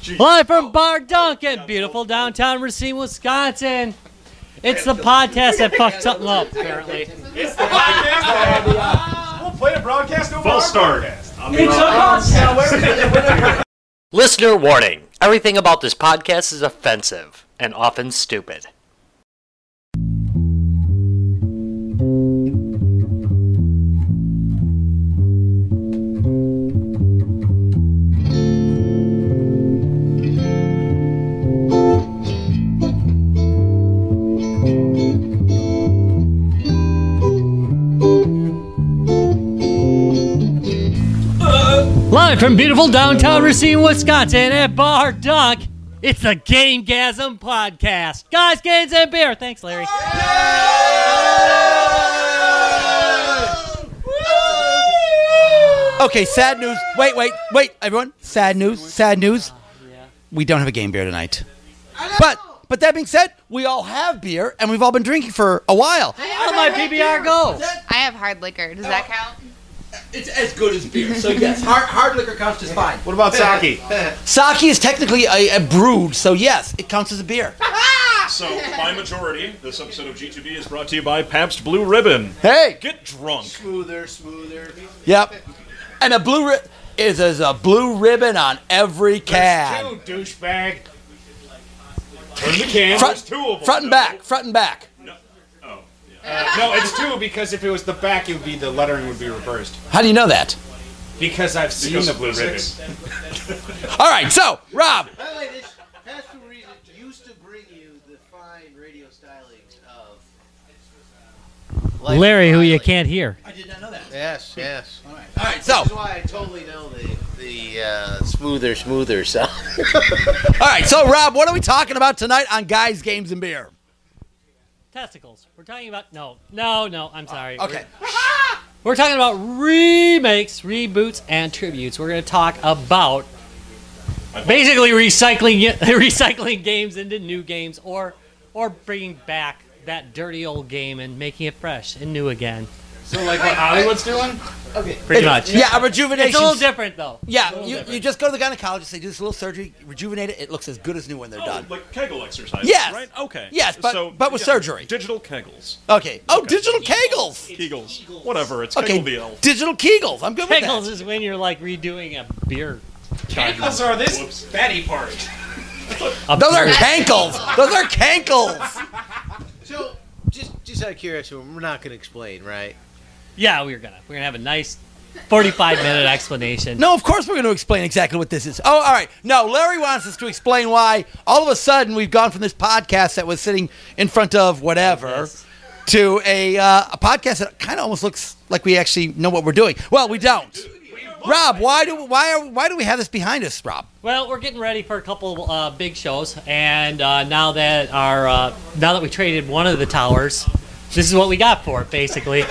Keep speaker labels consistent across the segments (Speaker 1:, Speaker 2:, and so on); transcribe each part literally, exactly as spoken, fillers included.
Speaker 1: Jeez.
Speaker 2: Live from Bar Dunk in beautiful downtown Racine, Wisconsin. It's the podcast that fucked something up, apparently.
Speaker 1: It's the podcast. We'll play a broadcast over
Speaker 3: False start.
Speaker 1: It's a podcast.
Speaker 4: Listener warning. Everything about this podcast is offensive and often stupid.
Speaker 2: Live from beautiful downtown Racine, Wisconsin at Bar Dunk, it's the Gamegasm Podcast. Guys, games, and beer. Thanks, Larry.
Speaker 5: Okay, sad news. Wait, wait, wait, everyone. Sad news, sad news. We don't have a game beer tonight. But but that being said, we all have beer, and we've all been drinking for a while.
Speaker 2: How did my P B R go?
Speaker 6: I have hard liquor. Does that count?
Speaker 5: It's as good as beer, so yes, hard, hard liquor counts just fine.
Speaker 1: What about sake?
Speaker 5: Sake is technically a, a brewed, so yes, it counts as a beer.
Speaker 3: So, by majority, this episode of G two B is brought to you by Pabst Blue Ribbon.
Speaker 5: Hey!
Speaker 3: Get drunk.
Speaker 1: Smoother, smoother.
Speaker 5: Yep. And a blue ri- is there's a blue ribbon on every can.
Speaker 1: There's two, douchebag. Turn the can.
Speaker 5: Front,
Speaker 1: There's two of them.
Speaker 5: front and back, front and back.
Speaker 3: No. Oh, yeah.
Speaker 1: Uh, no, it's two because if it was the back, it would be the lettering would be reversed.
Speaker 5: How do you know that?
Speaker 1: Because I've seen
Speaker 3: Because
Speaker 1: the
Speaker 3: of
Speaker 1: blue ribbon.
Speaker 3: physics.
Speaker 5: All right, so, Rob.
Speaker 7: By the way, this past two reasons used to bring you the fine radio stylings of Life
Speaker 2: Larry, who you
Speaker 7: Riley.
Speaker 2: can't hear.
Speaker 5: I did not know that.
Speaker 7: Yes, yes.
Speaker 5: All right, all right so,
Speaker 7: That's why I totally know the the uh, smoother, smoother sound.
Speaker 5: all right, so, Rob, what are we talking about tonight on Guys, Games, and Beer?
Speaker 2: Testicles. We're talking about... No, no, no, I'm sorry.
Speaker 5: Okay.
Speaker 2: We're, we're talking about remakes, reboots, and tributes. We're going to talk about basically recycling recycling games into new games or or bringing back that dirty old game and making it fresh and new again.
Speaker 1: So, like what Hollywood's doing?
Speaker 7: Okay.
Speaker 2: Pretty much.
Speaker 5: Yeah, a rejuvenation.
Speaker 2: It's a little different, though.
Speaker 5: Yeah, you, you just go to the gynecologist, they do this little surgery, rejuvenate it, it looks as good as new when they're
Speaker 3: Oh,
Speaker 5: done.
Speaker 3: like Kegel exercises,
Speaker 5: Yes.
Speaker 3: right? Okay.
Speaker 5: Yes, but-
Speaker 3: so,
Speaker 5: but with
Speaker 3: yeah,
Speaker 5: surgery.
Speaker 3: Digital Kegels.
Speaker 5: Okay. Oh,
Speaker 3: Okay.
Speaker 5: digital Kegels.
Speaker 3: Kegels. Whatever, it's
Speaker 5: Okay,
Speaker 3: Kegel the elf.
Speaker 5: digital Kegels. I'm good with
Speaker 2: Kegels
Speaker 5: that.
Speaker 2: is when you're like redoing a beer.
Speaker 1: Ankles are this
Speaker 3: Whoops.
Speaker 1: fatty part.
Speaker 2: A
Speaker 5: Those are
Speaker 2: beer-
Speaker 5: cankles. Those are cankles.
Speaker 7: So, just just out of curiosity, we're not going to explain, right?
Speaker 2: Yeah, we're gonna we're gonna have a nice forty-five minute explanation.
Speaker 5: No, of course we're going to explain exactly what this is. Oh, all right. No, Larry wants us to explain why all of a sudden we've gone from this podcast that was sitting in front of whatever
Speaker 2: Yes.
Speaker 5: to a uh, a podcast that kind of almost looks like we actually know what we're doing. Well, we don't. Rob, why do why are why do we have this behind us, Rob?
Speaker 2: Well, we're getting ready for a couple uh, big shows, and uh, now that our uh, now that we traded one of the towers, this is what we got for it, basically.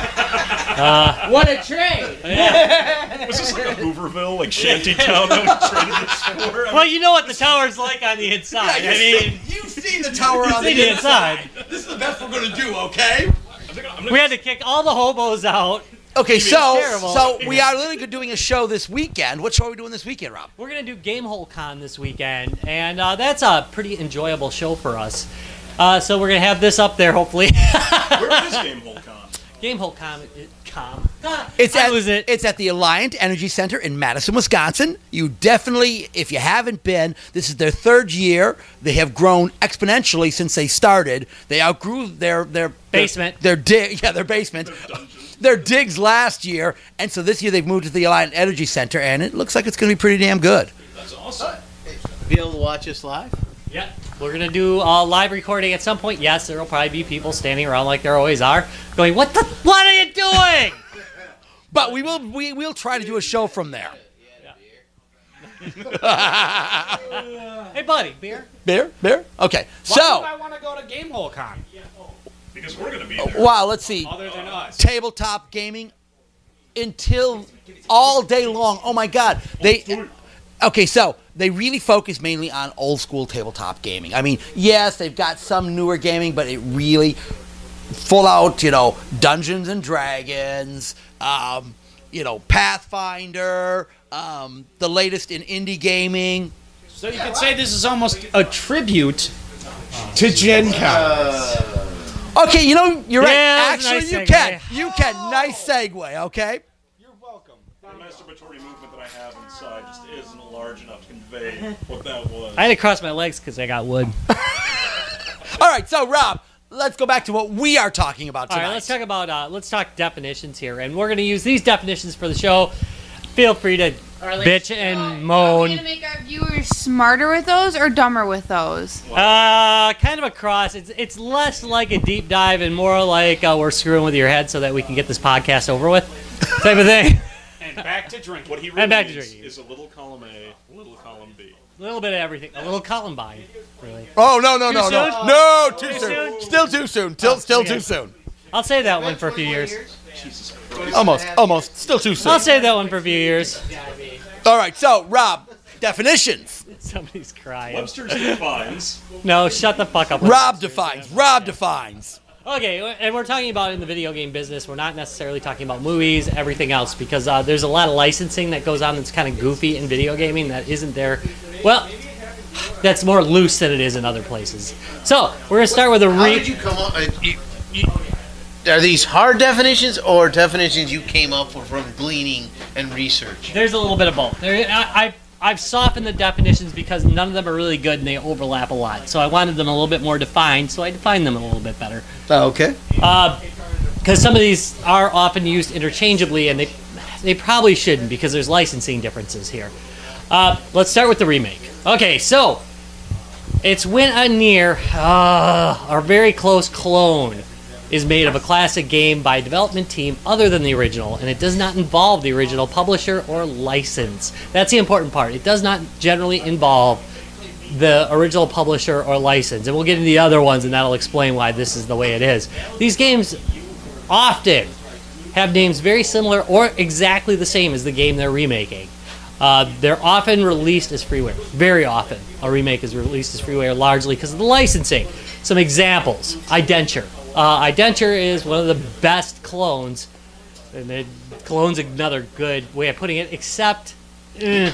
Speaker 2: Uh,
Speaker 7: What a trade!
Speaker 3: Was this like a Hooverville, like shanty town that we traded this for? I
Speaker 2: well, you know what the tower's like on the inside. I mean,
Speaker 5: you've seen the tower
Speaker 2: you've seen the inside.
Speaker 5: This is the best we're going to do, okay?
Speaker 3: mean, I think I'm gonna
Speaker 2: We had to kick all the hobos out.
Speaker 5: Okay, so
Speaker 2: terrible.
Speaker 5: so we are literally doing a show this weekend. What show are we doing this weekend, Rob?
Speaker 2: We're gonna do Gamehole Con this weekend, and uh, that's a pretty enjoyable show for us. Uh, so we're gonna have this up there, hopefully.
Speaker 3: Where is Game Hole Con?
Speaker 2: Gamehole Con, it, com.
Speaker 5: It's
Speaker 2: I
Speaker 5: at
Speaker 2: lose it.
Speaker 5: it's at the Alliant Energy Center in Madison, Wisconsin. You definitely, if you haven't been, this is their third year. They have grown exponentially since they started. They outgrew their their
Speaker 2: Basement.
Speaker 5: Their, their dig, yeah, their basement. Their digs last year, and so this year they've moved to the Alliant Energy Center, and it looks like it's going to be pretty damn good.
Speaker 3: That's awesome.
Speaker 7: Be able to watch us live?
Speaker 2: Yeah, we're gonna do a live recording at some point. Yes, there will probably be people standing around like there always are, going, "What the? What are you doing?"
Speaker 5: But we will we will try to do a show from there.
Speaker 2: Hey, buddy, beer.
Speaker 5: Beer, beer. Okay,
Speaker 1: Why do
Speaker 5: so
Speaker 1: I want to go to Gamehole Con?
Speaker 3: Because we're gonna be there.
Speaker 5: wow, let's see.
Speaker 1: Other than us.
Speaker 5: Tabletop gaming until all day long. Oh my God, they. Okay, so they really focus mainly on old school tabletop gaming. I mean, yes, they've got some newer gaming, but it really full out, you know, Dungeons and Dragons, um, you know, Pathfinder, um, the latest in indie gaming.
Speaker 1: So you could say this is almost a tribute to Gen Con.
Speaker 5: Okay, you know, you're
Speaker 2: Yeah,
Speaker 5: right.
Speaker 2: that was a
Speaker 5: Actually,
Speaker 2: nice
Speaker 5: you can.
Speaker 2: segue.
Speaker 5: You can. Nice segue, okay?
Speaker 3: The masturbatory movement that I have inside just isn't large enough to convey what that was.
Speaker 2: I had to cross my legs because I got wood.
Speaker 5: All right, so, Rob, let's go back to what we are talking about
Speaker 2: All
Speaker 5: tonight.
Speaker 2: right, let's talk about uh, let's talk definitions here, and we're going to use these definitions for the show. Feel free to bitch and
Speaker 6: Are we
Speaker 2: moan.
Speaker 6: gonna make our viewers smarter with those or dumber with those?
Speaker 2: Uh, kind of a cross. It's it's less like a deep dive and more like uh, we're screwing with your head so that we can get this podcast over with, type of thing.
Speaker 1: And back to drinking.
Speaker 3: What he really
Speaker 2: And back to
Speaker 3: needs
Speaker 2: drinking.
Speaker 3: is a little column A, a little column B.
Speaker 2: A little bit of everything. A little Columbine, really.
Speaker 5: Oh, no, no, no,
Speaker 2: soon?
Speaker 5: no. No, too,
Speaker 2: Too
Speaker 5: soon.
Speaker 2: soon?
Speaker 5: Still too soon. Still,
Speaker 2: Oh,
Speaker 5: still
Speaker 2: okay.
Speaker 5: too soon.
Speaker 2: I'll save that one for a few years.
Speaker 5: Almost, almost. Still too soon.
Speaker 2: I'll save that one for a few years.
Speaker 5: All right, so, Rob, definitions.
Speaker 2: Somebody's crying.
Speaker 3: Webster's defines.
Speaker 2: No, shut the fuck up.
Speaker 5: Rob defines. Rob defines.
Speaker 2: Okay, and we're talking about in the video game business. We're not necessarily talking about movies, everything else, because uh, there's a lot of licensing that goes on that's kind of goofy in video gaming that isn't there. Well, that's more loose than it is in other places. So we're gonna start with a
Speaker 7: How
Speaker 2: re.
Speaker 7: did you come up? Uh, you, you, are these hard definitions or definitions you came up with from gleaning and research?
Speaker 2: There's a little bit of both. There, I, I, I've softened the definitions because none of them are really good and they overlap a lot. So I wanted them a little bit more defined, so I defined them a little bit better.
Speaker 5: Oh, okay.
Speaker 2: Because some of these are often used interchangeably, and they they probably shouldn't because there's licensing differences here. Uh, let's start with the remake. Okay, so it's when a near uh, or very close clone is made of a classic game by a development team other than the original, and it does not involve the original publisher or license. That's the important part. It does not generally involve the original publisher or license, and we'll get into the other ones, and that'll explain why this is the way it is. These games often have names very similar or exactly the same as the game they're remaking. Uh, they're often released as freeware. Very often, a remake is released as freeware, largely because of the licensing. Some examples: Identure. Uh, Identure is one of the best clones, and it, clone's another good way of putting it. Except, eh.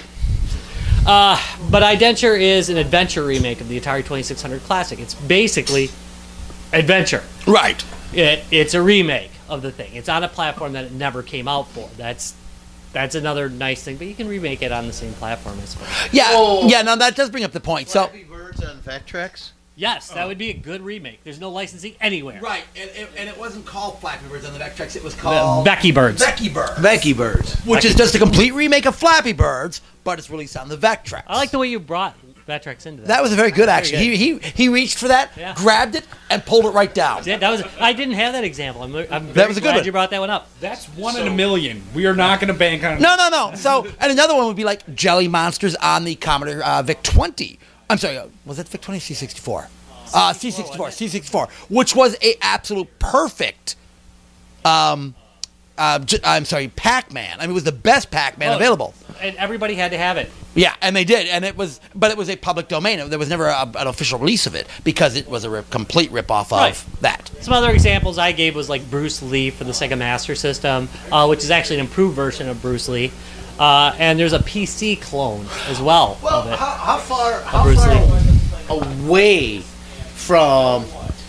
Speaker 2: uh, but Identure is an adventure remake of the Atari twenty-six hundred Classic. It's basically adventure.
Speaker 5: Right.
Speaker 2: It, it's a remake of the thing. It's on a platform that it never came out for. That's that's another nice thing. But you can remake it on the same platform, I suppose.
Speaker 5: Yeah,
Speaker 7: Oh.
Speaker 5: yeah, no, that does bring up the point. So,
Speaker 7: Flappy Birds on Vectrex?
Speaker 2: Yes, that would be a good remake. There's no licensing anywhere.
Speaker 5: right, and, and, and it wasn't called Flappy Birds on the Vectrex, it was called
Speaker 2: Becky Birds.
Speaker 5: Becky Birds.
Speaker 7: Becky Birds.
Speaker 5: Which is just a complete remake of Flappy Birds, but it's released on the Vectrex.
Speaker 2: I like the way you brought Vectrex into that.
Speaker 5: That was a very good, actually. He, he he reached for that,
Speaker 2: Yeah.
Speaker 5: grabbed it, and pulled it right down.
Speaker 2: Yeah, that was. I didn't have that example. I'm, I'm very
Speaker 5: That was a good
Speaker 2: glad
Speaker 5: one.
Speaker 2: you brought that one up.
Speaker 1: That's one in a million. We are not going to bank on.
Speaker 5: No, no, no. So, and another one would be like Jelly Monsters on the Commodore uh, VIC twenty. I'm sorry, uh, was that VIC twenty or C sixty-four? Uh, C sixty-four, C sixty-four, which was a absolute perfect. Um, uh, j- I'm sorry, Pac-Man. I mean, it was the best Pac-Man
Speaker 2: Oh.
Speaker 5: available.
Speaker 2: And everybody had to have it.
Speaker 5: Yeah, and they did, and it was, but it was a public domain. There was never a, an official release of it because it was a rip, complete rip-off of
Speaker 2: Right.
Speaker 5: that.
Speaker 2: Some other examples I gave was like Bruce Lee for the Sega Master System, uh, which is actually an improved version of Bruce Lee. Uh, and there's a P C clone as well,
Speaker 7: Well,
Speaker 2: of it.
Speaker 7: how, how far, how
Speaker 2: Bruce
Speaker 7: far away from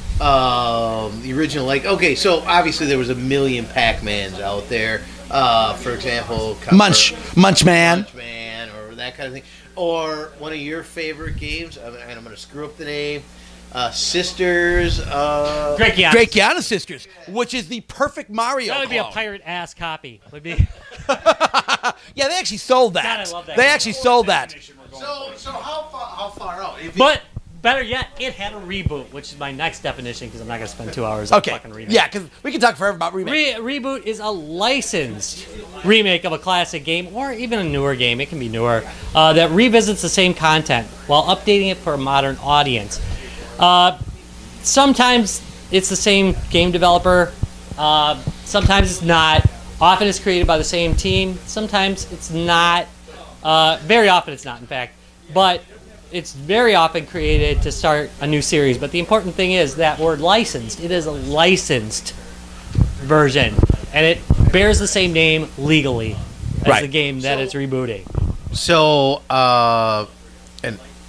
Speaker 7: um, the original? Like, okay, so obviously there was a million Pac-Mans out there. Uh, for example,
Speaker 5: Munch, Munchman.
Speaker 7: Munchman, or that kind of thing. Or one of your favorite games, and I'm going to screw up the name, uh, Sisters. Uh,
Speaker 2: Great Giannis.
Speaker 5: Drake Giannis Sisters, which is the perfect Mario
Speaker 2: That would be a
Speaker 5: clone.
Speaker 2: pirate ass copy. Would be.
Speaker 5: Yeah, they actually sold that.
Speaker 2: God, I love that
Speaker 5: They
Speaker 2: game.
Speaker 5: actually sold that.
Speaker 7: so, so how far, how far out? If you-
Speaker 2: But better yet, it had a reboot, which is my next definition because I'm not going to spend two hours on
Speaker 5: Okay.
Speaker 2: fucking remake.
Speaker 5: Yeah, because we can talk forever about remake.
Speaker 2: Re- reboot is a licensed remake of a classic game or even a newer game. It can be newer uh, that revisits the same content while updating it for a modern audience. Uh, sometimes it's the same game developer. Uh, sometimes it's not. Often it's created by the same team. Sometimes it's not. Uh, very often it's not, in fact. But it's very often created to start a new series. But the important thing is that word licensed. It is a licensed version. And it bears the same name legally as
Speaker 5: Right.
Speaker 2: the game that it's rebooting.
Speaker 7: So, uh, and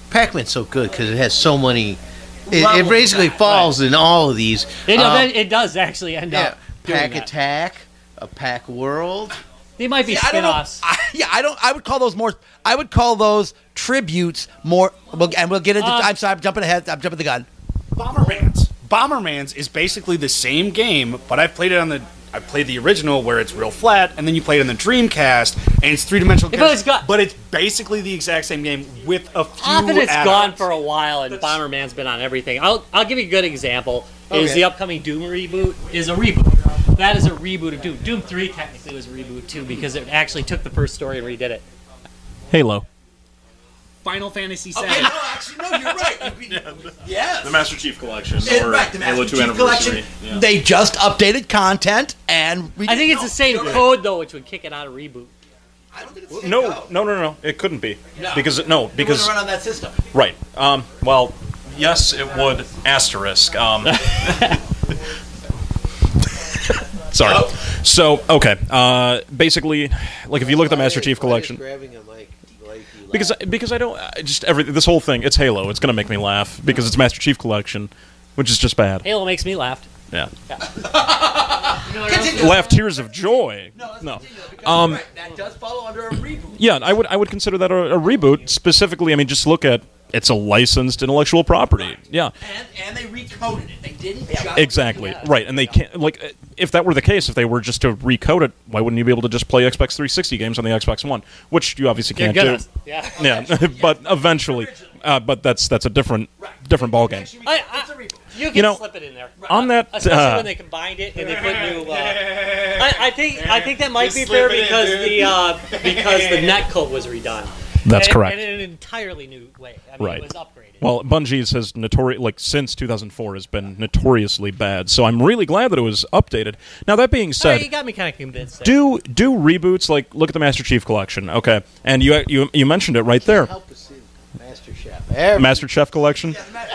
Speaker 7: Pac-Man's so good because it has so many. It,
Speaker 1: Level
Speaker 7: it basically
Speaker 1: that,
Speaker 7: falls in all of these.
Speaker 2: It,
Speaker 7: Um,
Speaker 2: then it does actually end
Speaker 7: yeah,
Speaker 2: up doing
Speaker 7: Pack
Speaker 2: that.
Speaker 7: Attack, a Pack World.
Speaker 2: They might be
Speaker 5: Yeah, I don't know.
Speaker 2: spin-offs.
Speaker 5: I, yeah, I don't. I would call those more. I would call those tributes more. We'll, and we'll get into.
Speaker 2: Uh,
Speaker 5: I'm sorry. I'm jumping ahead. I'm jumping the gun.
Speaker 1: Bombermans. Bombermans is basically the same game, but I've played it on the. I played the original where it's real flat, and then you play it on the Dreamcast, and it's three dimensional.
Speaker 2: Yeah, but it's got-
Speaker 1: but it's basically the exact same game with a few.
Speaker 2: Often it's
Speaker 1: add-ons.
Speaker 2: gone for a while, and Bomberman's been on everything. I'll I'll give you a good example. Is
Speaker 7: Okay.
Speaker 2: the upcoming Doom reboot is a reboot. That is a reboot of Doom. Doom three technically was a reboot too because it actually took the first story and redid it.
Speaker 8: Halo.
Speaker 1: Final Fantasy seven.
Speaker 5: Okay, no, actually, no, you're right. Yes.
Speaker 3: The Master Chief Collection
Speaker 5: In
Speaker 3: or
Speaker 5: fact, the
Speaker 3: Halo
Speaker 5: Master
Speaker 3: two
Speaker 5: Chief Collection,
Speaker 3: Anniversary. Yeah.
Speaker 5: they just updated content and.
Speaker 2: I think it's the same code though, which would kick it out of reboot.
Speaker 5: I don't think it's the same
Speaker 3: No,
Speaker 5: code.
Speaker 3: no, no, no. It couldn't be
Speaker 5: No.
Speaker 3: because it, no,
Speaker 5: It
Speaker 3: because
Speaker 5: wouldn't run on that system.
Speaker 3: right. Um, well, yes, it would. Asterisk. Um, sorry. So okay. Uh, basically, like if you look at the Master Chief Collection.
Speaker 7: Grabbing a mic like you
Speaker 3: Because because I don't I just every this whole thing it's Halo. It's gonna make me laugh because it's Master Chief Collection, which is just bad.
Speaker 2: Halo makes me laugh.
Speaker 3: Yeah,
Speaker 5: Continue.
Speaker 3: laugh tears of joy. No,
Speaker 5: Um, that does follow under a reboot.
Speaker 3: yeah, I would I would consider that a, a reboot specifically. I mean, just look at it's a licensed intellectual property. Yeah,
Speaker 5: And and they recoded it. They didn't. Just
Speaker 3: exactly right. And they can't like if that were the case, if they were just to recode it, why wouldn't you be able to just play Xbox three sixty games on the Xbox One, which you obviously
Speaker 2: You're
Speaker 3: can't
Speaker 2: gonna,
Speaker 3: do.
Speaker 2: yeah.
Speaker 3: Yeah, but eventually, uh, but that's that's a different different ball game.
Speaker 2: I, I, you can
Speaker 3: You know,
Speaker 2: slip it in there.
Speaker 3: On that,
Speaker 2: Especially
Speaker 3: uh,
Speaker 2: when they combined it and they put new. Uh, I, I think I think that might be fair because the uh, because the net code was redone.
Speaker 3: That's
Speaker 2: And-
Speaker 3: correct.
Speaker 2: And in an entirely new way. I mean,
Speaker 3: Right.
Speaker 2: it was upgraded.
Speaker 3: Well, Bungie's has notori- like since two thousand four has been notoriously bad. So I'm really glad that it was updated. Now that being
Speaker 2: All
Speaker 3: said,
Speaker 2: right, you got me kind of convinced. There.
Speaker 3: do do reboots like look at the Master Chief Collection, okay? And you you you mentioned it right there,
Speaker 7: help us see Master Chef. Every-
Speaker 3: Master Chef Collection,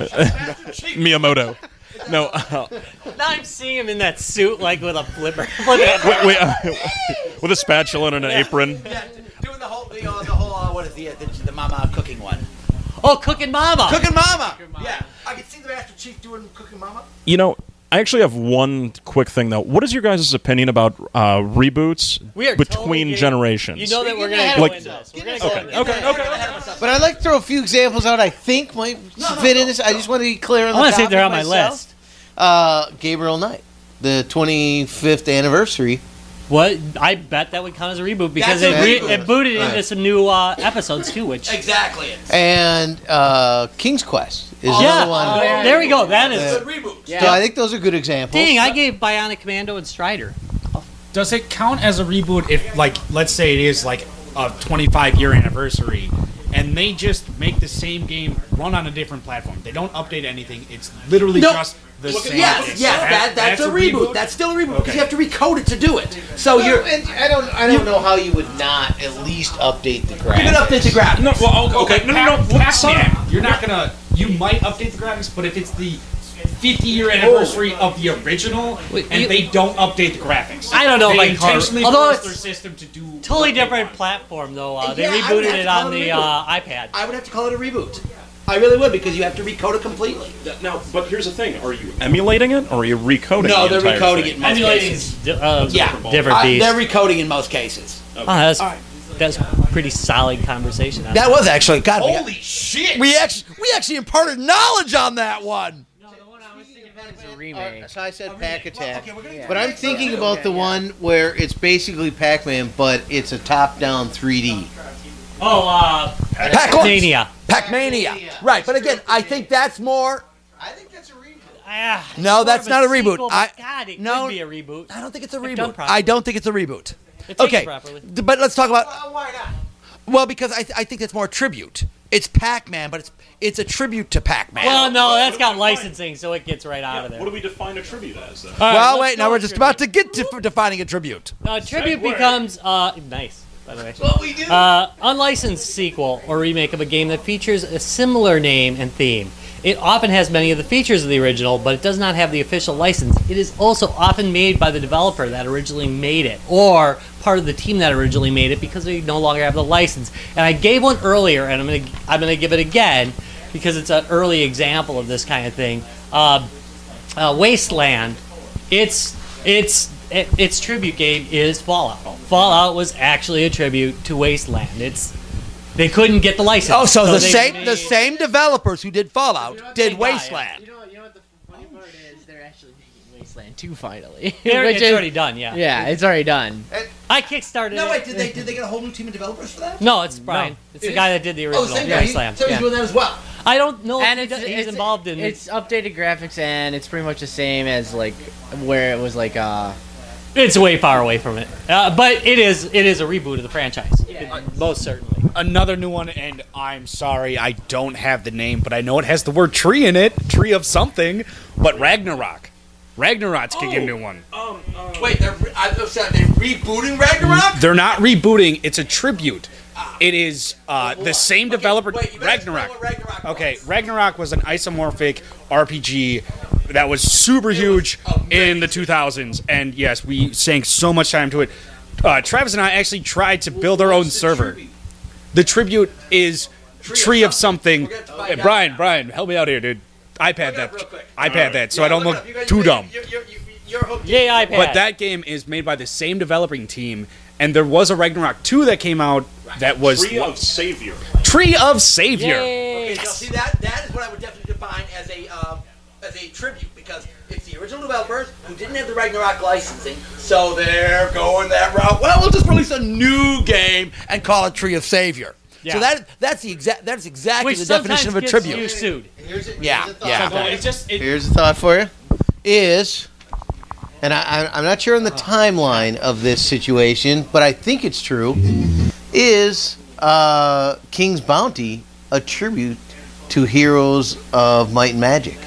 Speaker 3: Miyamoto. No, uh,
Speaker 2: Now I'm seeing him in that suit, like with a flipper, flipping it.
Speaker 3: wait, wait, uh, with a spatula and an apron.
Speaker 5: Yeah, doing the whole, the, uh, the whole, uh, what is the, uh, the the mama cooking one?
Speaker 2: Oh, Cooking Mama.
Speaker 5: Cooking mama. Yeah, I can see the Master Chief doing cooking mama.
Speaker 3: You know, I actually have one quick thing though. What is your guys' opinion about uh, reboots
Speaker 2: We are
Speaker 3: between
Speaker 2: totally getting-
Speaker 3: generations?
Speaker 2: You know that we're
Speaker 7: Get
Speaker 2: going
Speaker 7: ahead
Speaker 2: to go
Speaker 3: of
Speaker 2: into
Speaker 3: yourself.
Speaker 2: this. We're going to go into
Speaker 3: Okay,
Speaker 2: this.
Speaker 3: okay,
Speaker 7: But I'd like to throw a few examples out I think might fit in this. I just want to be clear on
Speaker 2: I
Speaker 7: the
Speaker 2: want to see if they're on
Speaker 7: topic
Speaker 2: my
Speaker 7: myself.
Speaker 2: list.
Speaker 7: Uh, Gabriel Knight, the twenty-fifth anniversary.
Speaker 2: What? I bet that would count as a reboot because
Speaker 5: That's
Speaker 2: it,
Speaker 5: a
Speaker 2: re-
Speaker 5: reboot.
Speaker 2: it booted
Speaker 7: Right.
Speaker 2: into some new uh, episodes too, which.
Speaker 5: Exactly.
Speaker 7: And uh, King's Quest is
Speaker 2: Yeah,
Speaker 7: another one.
Speaker 2: uh, there we go. That is.
Speaker 5: Good reboot.
Speaker 7: So I think those are good examples.
Speaker 2: Dang, I gave Bionic Commando and Strider.
Speaker 1: Does it count as a reboot if, like, let's say it is like a twenty-five year anniversary, and they just make the same game run on a different platform? They don't update anything. It's literally
Speaker 5: No.
Speaker 1: just the same.
Speaker 5: Yes,
Speaker 1: thing.
Speaker 5: yes, that, that's, a reboot. That's still a reboot because you have to recode it to do it. So
Speaker 7: No,
Speaker 5: you're
Speaker 7: and I don't. I don't know how you would not at least update the graphics.
Speaker 5: you're gonna update the graphics.
Speaker 1: No, well, okay, okay. no, no, no.
Speaker 5: Pac-
Speaker 1: Well, some-
Speaker 5: Pac-Man.
Speaker 1: you're not gonna. You might update the graphics, but if it's the fifty year anniversary of the original,
Speaker 2: Wait,
Speaker 1: and
Speaker 2: you-
Speaker 1: they don't update the graphics,
Speaker 2: I don't know if
Speaker 1: They
Speaker 2: I can call it-
Speaker 1: intentionally
Speaker 2: although
Speaker 1: force
Speaker 2: it's
Speaker 1: their system to do
Speaker 2: Totally
Speaker 1: what they
Speaker 2: different
Speaker 1: want.
Speaker 2: platform though. Uh, they
Speaker 5: Yeah, I would
Speaker 2: rebooted
Speaker 5: have to
Speaker 2: it
Speaker 5: call
Speaker 2: on
Speaker 5: it a
Speaker 2: the
Speaker 5: reboot.
Speaker 2: uh, iPad.
Speaker 5: I would have to call it a reboot. I really would because you have to recode it completely.
Speaker 3: Now, but here's the thing: are you emulating it, or are you recoding?
Speaker 5: No,
Speaker 3: the
Speaker 5: they're
Speaker 3: entire
Speaker 5: recoding
Speaker 3: thing?
Speaker 5: it in most
Speaker 2: Emulating
Speaker 5: cases.
Speaker 2: is uh,
Speaker 5: Yeah,
Speaker 2: different
Speaker 5: Uh,
Speaker 2: beast.
Speaker 5: they're recoding in most cases.
Speaker 2: Oh, that's that's pretty solid conversation.
Speaker 5: That was actually God. we got-
Speaker 1: Holy shit!
Speaker 5: We actually we actually imparted knowledge on that one.
Speaker 7: Uh, so I said Pack Attack,
Speaker 5: okay, we're gonna get
Speaker 7: but I'm
Speaker 5: back to
Speaker 7: thinking
Speaker 5: that.
Speaker 7: about the one where it's basically Pac-Man, but it's a top-down three D.
Speaker 2: Oh, uh,
Speaker 5: Pac-Mania.
Speaker 2: Mania.
Speaker 5: Pac-Mania. Right, but again, I think that's more.
Speaker 7: I think that's a reboot.
Speaker 2: Ah, it's
Speaker 5: No,
Speaker 2: more
Speaker 5: that's
Speaker 2: of
Speaker 5: not a reboot.
Speaker 2: sequel,
Speaker 5: I-
Speaker 2: but God, it
Speaker 5: no.
Speaker 2: could be a reboot.
Speaker 5: I don't think it's a
Speaker 2: If done
Speaker 5: reboot.
Speaker 2: properly.
Speaker 5: I don't think it's a reboot.
Speaker 2: If taken
Speaker 5: Okay,
Speaker 2: properly.
Speaker 5: d- but let's talk about.
Speaker 7: Well, why not?
Speaker 5: Well, because I, th- I think that's more a tribute. It's Pac-Man, but it's it's a tribute to Pac-Man.
Speaker 2: Well, no, that's got licensing, so it gets right out of there.
Speaker 3: What do we define a tribute as then?
Speaker 2: All right,
Speaker 5: well,
Speaker 2: let's
Speaker 5: wait. Now
Speaker 2: go
Speaker 5: we're
Speaker 2: with
Speaker 5: just
Speaker 2: tribute.
Speaker 5: about to get to f- defining a tribute.
Speaker 2: Uh, tribute
Speaker 3: Segue.
Speaker 2: becomes uh, nice. By the way,
Speaker 7: What we do?
Speaker 2: uh, unlicensed sequel or remake of a game that features a similar name and theme. It often has many of the features of the original, but it does not have the official license. It is also often made by the developer that originally made it, or part of the team that originally made it, because they no longer have the license. And I gave one earlier, and I'm gonna I'm gonna give it again. because it's an early example of this kind of thing. Uh, uh, Wasteland, its its it, its tribute game is Fallout. Fallout was actually a tribute to Wasteland. It's they couldn't get the license.
Speaker 5: Oh, so, the
Speaker 2: they
Speaker 5: same
Speaker 2: made-
Speaker 5: the same developers who did Fallout did
Speaker 2: Same guy,
Speaker 5: Wasteland.
Speaker 8: You know, you know what the funny part is? They're actually making Wasteland two finally.
Speaker 2: They're-
Speaker 8: Which
Speaker 2: it's
Speaker 8: is-
Speaker 2: already done. Yeah.
Speaker 8: Yeah, it's already done.
Speaker 2: I kickstarted
Speaker 5: No,
Speaker 2: it.
Speaker 5: wait, did they did they get a whole new team of developers for that?
Speaker 2: No, it's Brian. It's the
Speaker 5: It
Speaker 2: guy
Speaker 5: is?
Speaker 2: that did the
Speaker 5: Oh,
Speaker 2: original
Speaker 5: the same guy. He-
Speaker 2: Wasteland.
Speaker 5: So he's
Speaker 2: Yeah.
Speaker 5: doing that as well.
Speaker 2: I don't know
Speaker 8: And
Speaker 2: if
Speaker 8: it's,
Speaker 2: he does- he's
Speaker 8: it's
Speaker 2: involved in.
Speaker 8: It's updated graphics, and it's pretty much the same as like where it was like uh.
Speaker 2: It's way far away from it, uh, but it is it is a reboot of the franchise, It- most certainly.
Speaker 1: Another new one, and I'm sorry, I don't have the name, but I know it has the word tree in it, tree of something. But Ragnarok, Ragnarok's getting a new one.
Speaker 5: Wait, they're re- I, I'm sorry, they're rebooting Ragnarok?
Speaker 1: They're not rebooting; it's a tribute. It is uh, the same
Speaker 5: Okay,
Speaker 1: developer.
Speaker 5: wait, you better explain
Speaker 1: Ragnarok.
Speaker 5: what Ragnarok
Speaker 1: Okay,
Speaker 5: was.
Speaker 1: Ragnarok was an isomorphic R P G that was super huge in the two thousands, and yes, we sank so much time to it. Uh, Travis and I actually tried to build our own
Speaker 5: What's the
Speaker 1: server.
Speaker 5: tribute?
Speaker 1: The tribute is
Speaker 5: Tree
Speaker 1: Tree
Speaker 5: of
Speaker 1: of something.
Speaker 5: We're gonna find
Speaker 1: Hey,
Speaker 5: out
Speaker 1: Brian,
Speaker 5: now.
Speaker 1: Brian, help me out here, dude. iPad
Speaker 5: Look it
Speaker 1: that.
Speaker 5: up real quick.
Speaker 1: iPad that, so
Speaker 5: Yeah,
Speaker 1: I don't
Speaker 5: look
Speaker 1: look
Speaker 5: it up. You guys-
Speaker 1: too
Speaker 5: you-
Speaker 1: dumb.
Speaker 5: You're, you're, you're hooked.
Speaker 2: Yay, iPad.
Speaker 1: But that game is made by the same developing team, and there was a Ragnarok two that came out that was
Speaker 3: Tree of Savior.
Speaker 1: Tree of Savior.
Speaker 2: Yay!
Speaker 5: Okay, now see that that is what I would definitely define as a um, as a tribute, because it's the original developers who didn't have the Ragnarok licensing, so they're going that route. Well, we'll just release a new game and call it Tree of Savior.
Speaker 2: Yeah.
Speaker 5: So that that's the exact that's exactly
Speaker 2: Which
Speaker 5: the definition of a
Speaker 2: sometimes
Speaker 5: tribute.
Speaker 2: gets you sued.
Speaker 7: Here's it.
Speaker 5: Yeah,
Speaker 7: here's a
Speaker 5: yeah.
Speaker 7: thought for you.
Speaker 1: It's just it,
Speaker 7: Here's a thought for you. Is, and I, I, I'm not sure on the timeline of this situation, but I think it's true. Is uh, King's Bounty a tribute to Heroes of Might and Magic?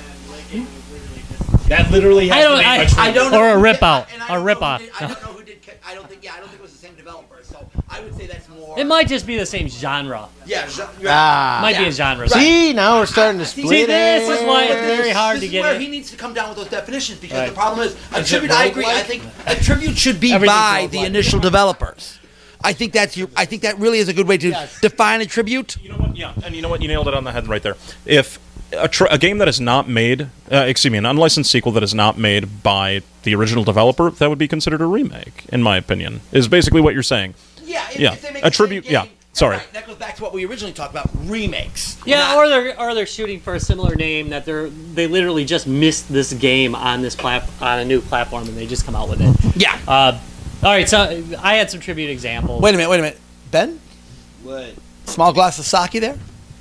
Speaker 1: that literally has
Speaker 2: I don't-
Speaker 1: the name
Speaker 2: I-
Speaker 1: of Tree.
Speaker 5: I don't know
Speaker 2: Or a
Speaker 5: who did-
Speaker 2: rip-out.
Speaker 5: and I
Speaker 2: A
Speaker 5: don't know
Speaker 2: rip-off.
Speaker 5: who did- I don't know who did. I don't think. Yeah, I don't think it was the same developer. So I would say that's more.
Speaker 2: It might just be the same genre.
Speaker 5: Yeah. genre-
Speaker 7: Ah.
Speaker 2: Might be
Speaker 5: Yeah.
Speaker 2: a genre.
Speaker 7: See, now we're starting to
Speaker 5: See,
Speaker 7: split
Speaker 2: this
Speaker 7: it.
Speaker 2: is why
Speaker 5: But
Speaker 2: it's
Speaker 5: this
Speaker 2: very
Speaker 5: is-
Speaker 2: hard
Speaker 5: this
Speaker 2: to
Speaker 5: is
Speaker 2: get
Speaker 5: where
Speaker 2: it.
Speaker 5: he needs to come down with those definitions, because
Speaker 2: Right.
Speaker 5: the problem is a
Speaker 1: Is it
Speaker 5: tribute. I agree. I
Speaker 1: roguelike?
Speaker 5: think a tribute should be
Speaker 2: Everything's
Speaker 5: by the
Speaker 2: roguelike.
Speaker 5: initial developers. I think that's your. I think that really is a good way to
Speaker 2: Yes.
Speaker 5: define a tribute.
Speaker 3: You know what? Yeah, and you know what? You nailed it on the head right there. If a, tr- a game that is not made, uh, excuse me, an unlicensed sequel that is not made by the original developer, that would be considered a remake, in my opinion. Is basically what you're saying.
Speaker 5: Yeah. If,
Speaker 3: Yeah,
Speaker 5: if they make
Speaker 3: a
Speaker 5: the same
Speaker 3: tribute-
Speaker 5: game-
Speaker 3: yeah, sorry.
Speaker 5: Right, that goes back to what we originally talked about: remakes.
Speaker 2: Yeah,
Speaker 5: Not-
Speaker 2: or they're or they're shooting for a similar name that they're they literally just missed this game on this plat on a new platform and they just come out with it.
Speaker 5: yeah.
Speaker 2: Uh, all right, so I had some tribute examples.
Speaker 5: Wait a minute. Wait a minute. Ben,
Speaker 1: What?
Speaker 5: small glass of sake there.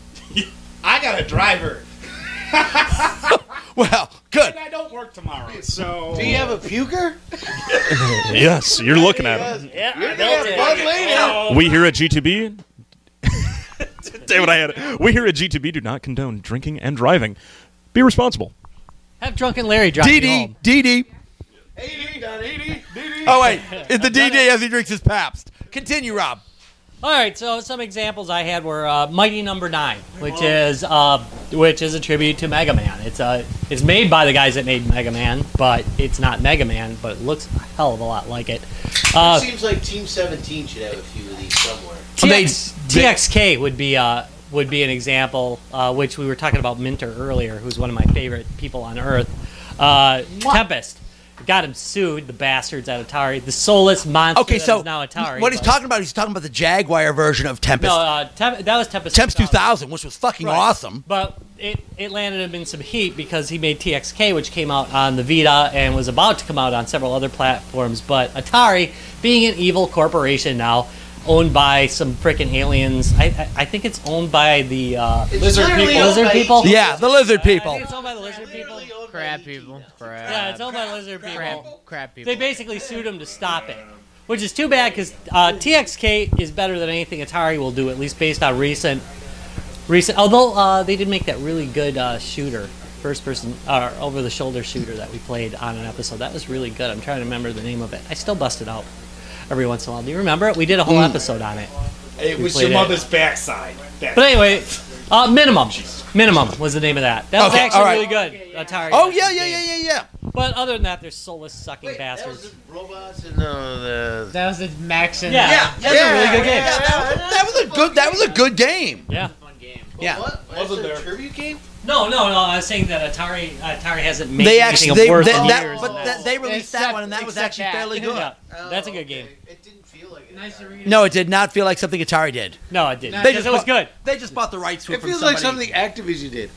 Speaker 1: I got a driver,
Speaker 5: Well, good.
Speaker 1: and I don't work tomorrow, so.
Speaker 7: Do you have a puker?
Speaker 3: Yes, you're looking at it.
Speaker 2: Yeah, I
Speaker 7: Yeah,
Speaker 2: built it.
Speaker 7: Bud Lane.
Speaker 3: We here at G two B, David, I had it. We here at G two B do not condone drinking and driving. Be responsible.
Speaker 2: Have drunken Larry drive
Speaker 5: D
Speaker 2: you
Speaker 5: D
Speaker 2: home.
Speaker 5: D D. Oh wait, it's the D D as he drinks his Pabst. Continue, Rob.
Speaker 2: All right, so some examples I had were uh, Mighty Number Nine, which is uh, which is a tribute to Mega Man. It's uh, it's made by the guys that made Mega Man, but it's not Mega Man, but it looks a hell of a lot like it. Uh,
Speaker 7: Seems like Team seventeen should have a few of these somewhere.
Speaker 5: They-
Speaker 2: T X, T X K would be uh, would be an example, uh, which we were talking about Minter earlier, who's one of my favorite people on Earth. Uh, Tempest got him sued, the bastards at Atari, the soulless monster
Speaker 5: Okay,
Speaker 2: that
Speaker 5: so
Speaker 2: is now Atari.
Speaker 5: what he's
Speaker 2: but-
Speaker 5: talking about, he's talking about the Jaguar version of Tempest.
Speaker 2: No, uh, Tem- that was Tempest.
Speaker 5: Tempest two thousand, which was fucking
Speaker 2: Right.
Speaker 5: awesome.
Speaker 2: But it, it landed him in some heat because he made T X K, which came out on the Vita and was about to come out on several other platforms. But Atari, being an evil corporation now, owned by some freaking aliens, I, I I think it's owned by the uh,
Speaker 1: Lizard
Speaker 7: literally
Speaker 1: people.
Speaker 7: owned
Speaker 2: Lizard
Speaker 7: by
Speaker 2: people.
Speaker 7: each-
Speaker 5: Yeah, the lizard
Speaker 2: I
Speaker 5: people.
Speaker 2: think it's owned by the lizard people.
Speaker 8: Crab people. Crab.
Speaker 2: Yeah, it's owned by lizard people.
Speaker 8: crab, crab people.
Speaker 2: They basically sued him to stop it, which is too bad because uh, T X K is better than anything Atari will do, at least based on recent, recent. Although uh, they did make that really good uh, shooter, first-person uh, over-the-shoulder shooter that we played on an episode. That was really good. I'm trying to remember the name of it. I still bust it out every once in a while. Do you remember it? We did a whole episode on it.
Speaker 1: It
Speaker 2: We
Speaker 1: was
Speaker 2: played
Speaker 1: your
Speaker 2: it.
Speaker 1: mother's backside. That's
Speaker 2: But anyway, uh, minimum, minimum was the name of that. That was
Speaker 5: Okay,
Speaker 2: actually
Speaker 5: all right.
Speaker 2: really good. Atari.
Speaker 5: Oh yeah, yeah, yeah, yeah, yeah.
Speaker 2: But other than that, they're soulless sucking
Speaker 7: Wait, that was
Speaker 2: bastards.
Speaker 7: the robots and no the.
Speaker 8: That was the Max and
Speaker 2: Yeah.
Speaker 5: Yeah,
Speaker 2: That's a really good game.
Speaker 5: Yeah, that, was, that was a good. That was a good game.
Speaker 2: Yeah.
Speaker 8: fun game.
Speaker 5: Yeah.
Speaker 7: What?
Speaker 1: Wasn't
Speaker 7: That's
Speaker 1: there.
Speaker 7: a tribute game?
Speaker 2: No, no, no. I was saying that Atari Atari hasn't made
Speaker 5: They
Speaker 2: anything
Speaker 5: actually, they,
Speaker 2: of worth
Speaker 5: they-
Speaker 2: in
Speaker 5: that,
Speaker 2: years.
Speaker 5: but
Speaker 2: and
Speaker 5: that,
Speaker 2: that's-
Speaker 5: they released that
Speaker 8: Except-
Speaker 5: one, and that was
Speaker 8: except
Speaker 5: actually
Speaker 8: that.
Speaker 5: fairly good.
Speaker 2: Yeah,
Speaker 7: Oh,
Speaker 2: that's a good
Speaker 7: okay.
Speaker 2: game.
Speaker 7: It didn't feel like it.
Speaker 8: Nice to read.
Speaker 5: No, it did not feel like something Atari did.
Speaker 2: No, it didn't.
Speaker 5: They
Speaker 2: Because
Speaker 5: just
Speaker 2: it was
Speaker 5: bought-
Speaker 2: good.
Speaker 5: They just bought the rights to it.
Speaker 7: It
Speaker 5: from
Speaker 7: feels like
Speaker 5: somebody.
Speaker 7: something Activision did.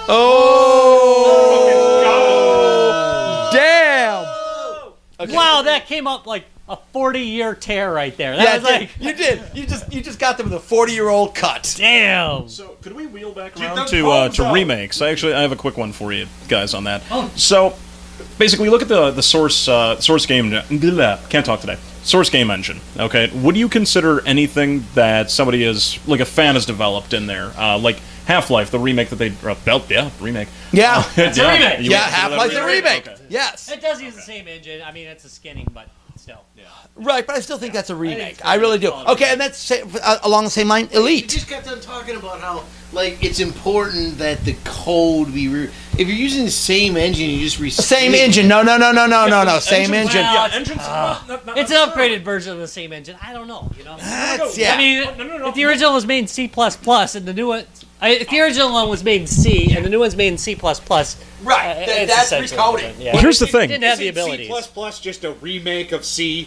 Speaker 5: Oh, damn!
Speaker 2: Wow, that came up like a forty-year tear right there. That
Speaker 5: Yeah,
Speaker 2: was
Speaker 5: it did.
Speaker 2: like,
Speaker 5: you did. You just you just got them with a forty-year-old cut.
Speaker 2: damn.
Speaker 3: So could we wheel back
Speaker 1: Keep
Speaker 3: around
Speaker 1: them
Speaker 3: to uh,
Speaker 1: phones
Speaker 3: to
Speaker 1: out.
Speaker 3: remakes? I actually I have a quick one for you guys on that.
Speaker 2: Oh.
Speaker 3: So basically, look at the the source uh, source game. Can't talk today. Source game engine. Okay, would you consider anything that somebody is like a fan has developed in there, uh, like Half-Life, the remake that they uh, built? Yeah, remake.
Speaker 5: Yeah,
Speaker 2: It's a remake.
Speaker 3: You
Speaker 5: yeah.
Speaker 3: would consider that
Speaker 5: Half-Life's a remake.
Speaker 3: Okay.
Speaker 5: Yes,
Speaker 2: It does use the same engine. I mean, it's a skinning, but still.
Speaker 5: right. But I still think that's a remake.
Speaker 2: it's
Speaker 5: I really do.
Speaker 2: called a
Speaker 5: Okay, and that's sa- uh, along the same line.
Speaker 7: You
Speaker 5: Elite.
Speaker 7: just kept on talking about how like it's important that the code be. Re- if you're using the same engine, you just re-
Speaker 5: Same engine. No, no, no, no, no, no, no. Same
Speaker 3: Engines-
Speaker 5: engine.
Speaker 3: Yeah, engines. not- not- not-
Speaker 2: It's an upgraded version of the same engine. I don't know. You know.
Speaker 5: That's, yeah.
Speaker 2: I mean,
Speaker 3: No, no, no,
Speaker 2: if the
Speaker 3: no.
Speaker 2: original was made in C plus plus and the new one, I, if the original one was made in C and the new one's made in C plus plus,
Speaker 5: Right,
Speaker 2: uh,
Speaker 5: that-
Speaker 2: it's
Speaker 5: that's
Speaker 2: essentially
Speaker 5: recoding.
Speaker 2: different. Yeah.
Speaker 3: Well, here's the thing.
Speaker 2: Didn't have the
Speaker 1: Isn't
Speaker 2: abilities.
Speaker 1: C plus plus just a remake of C.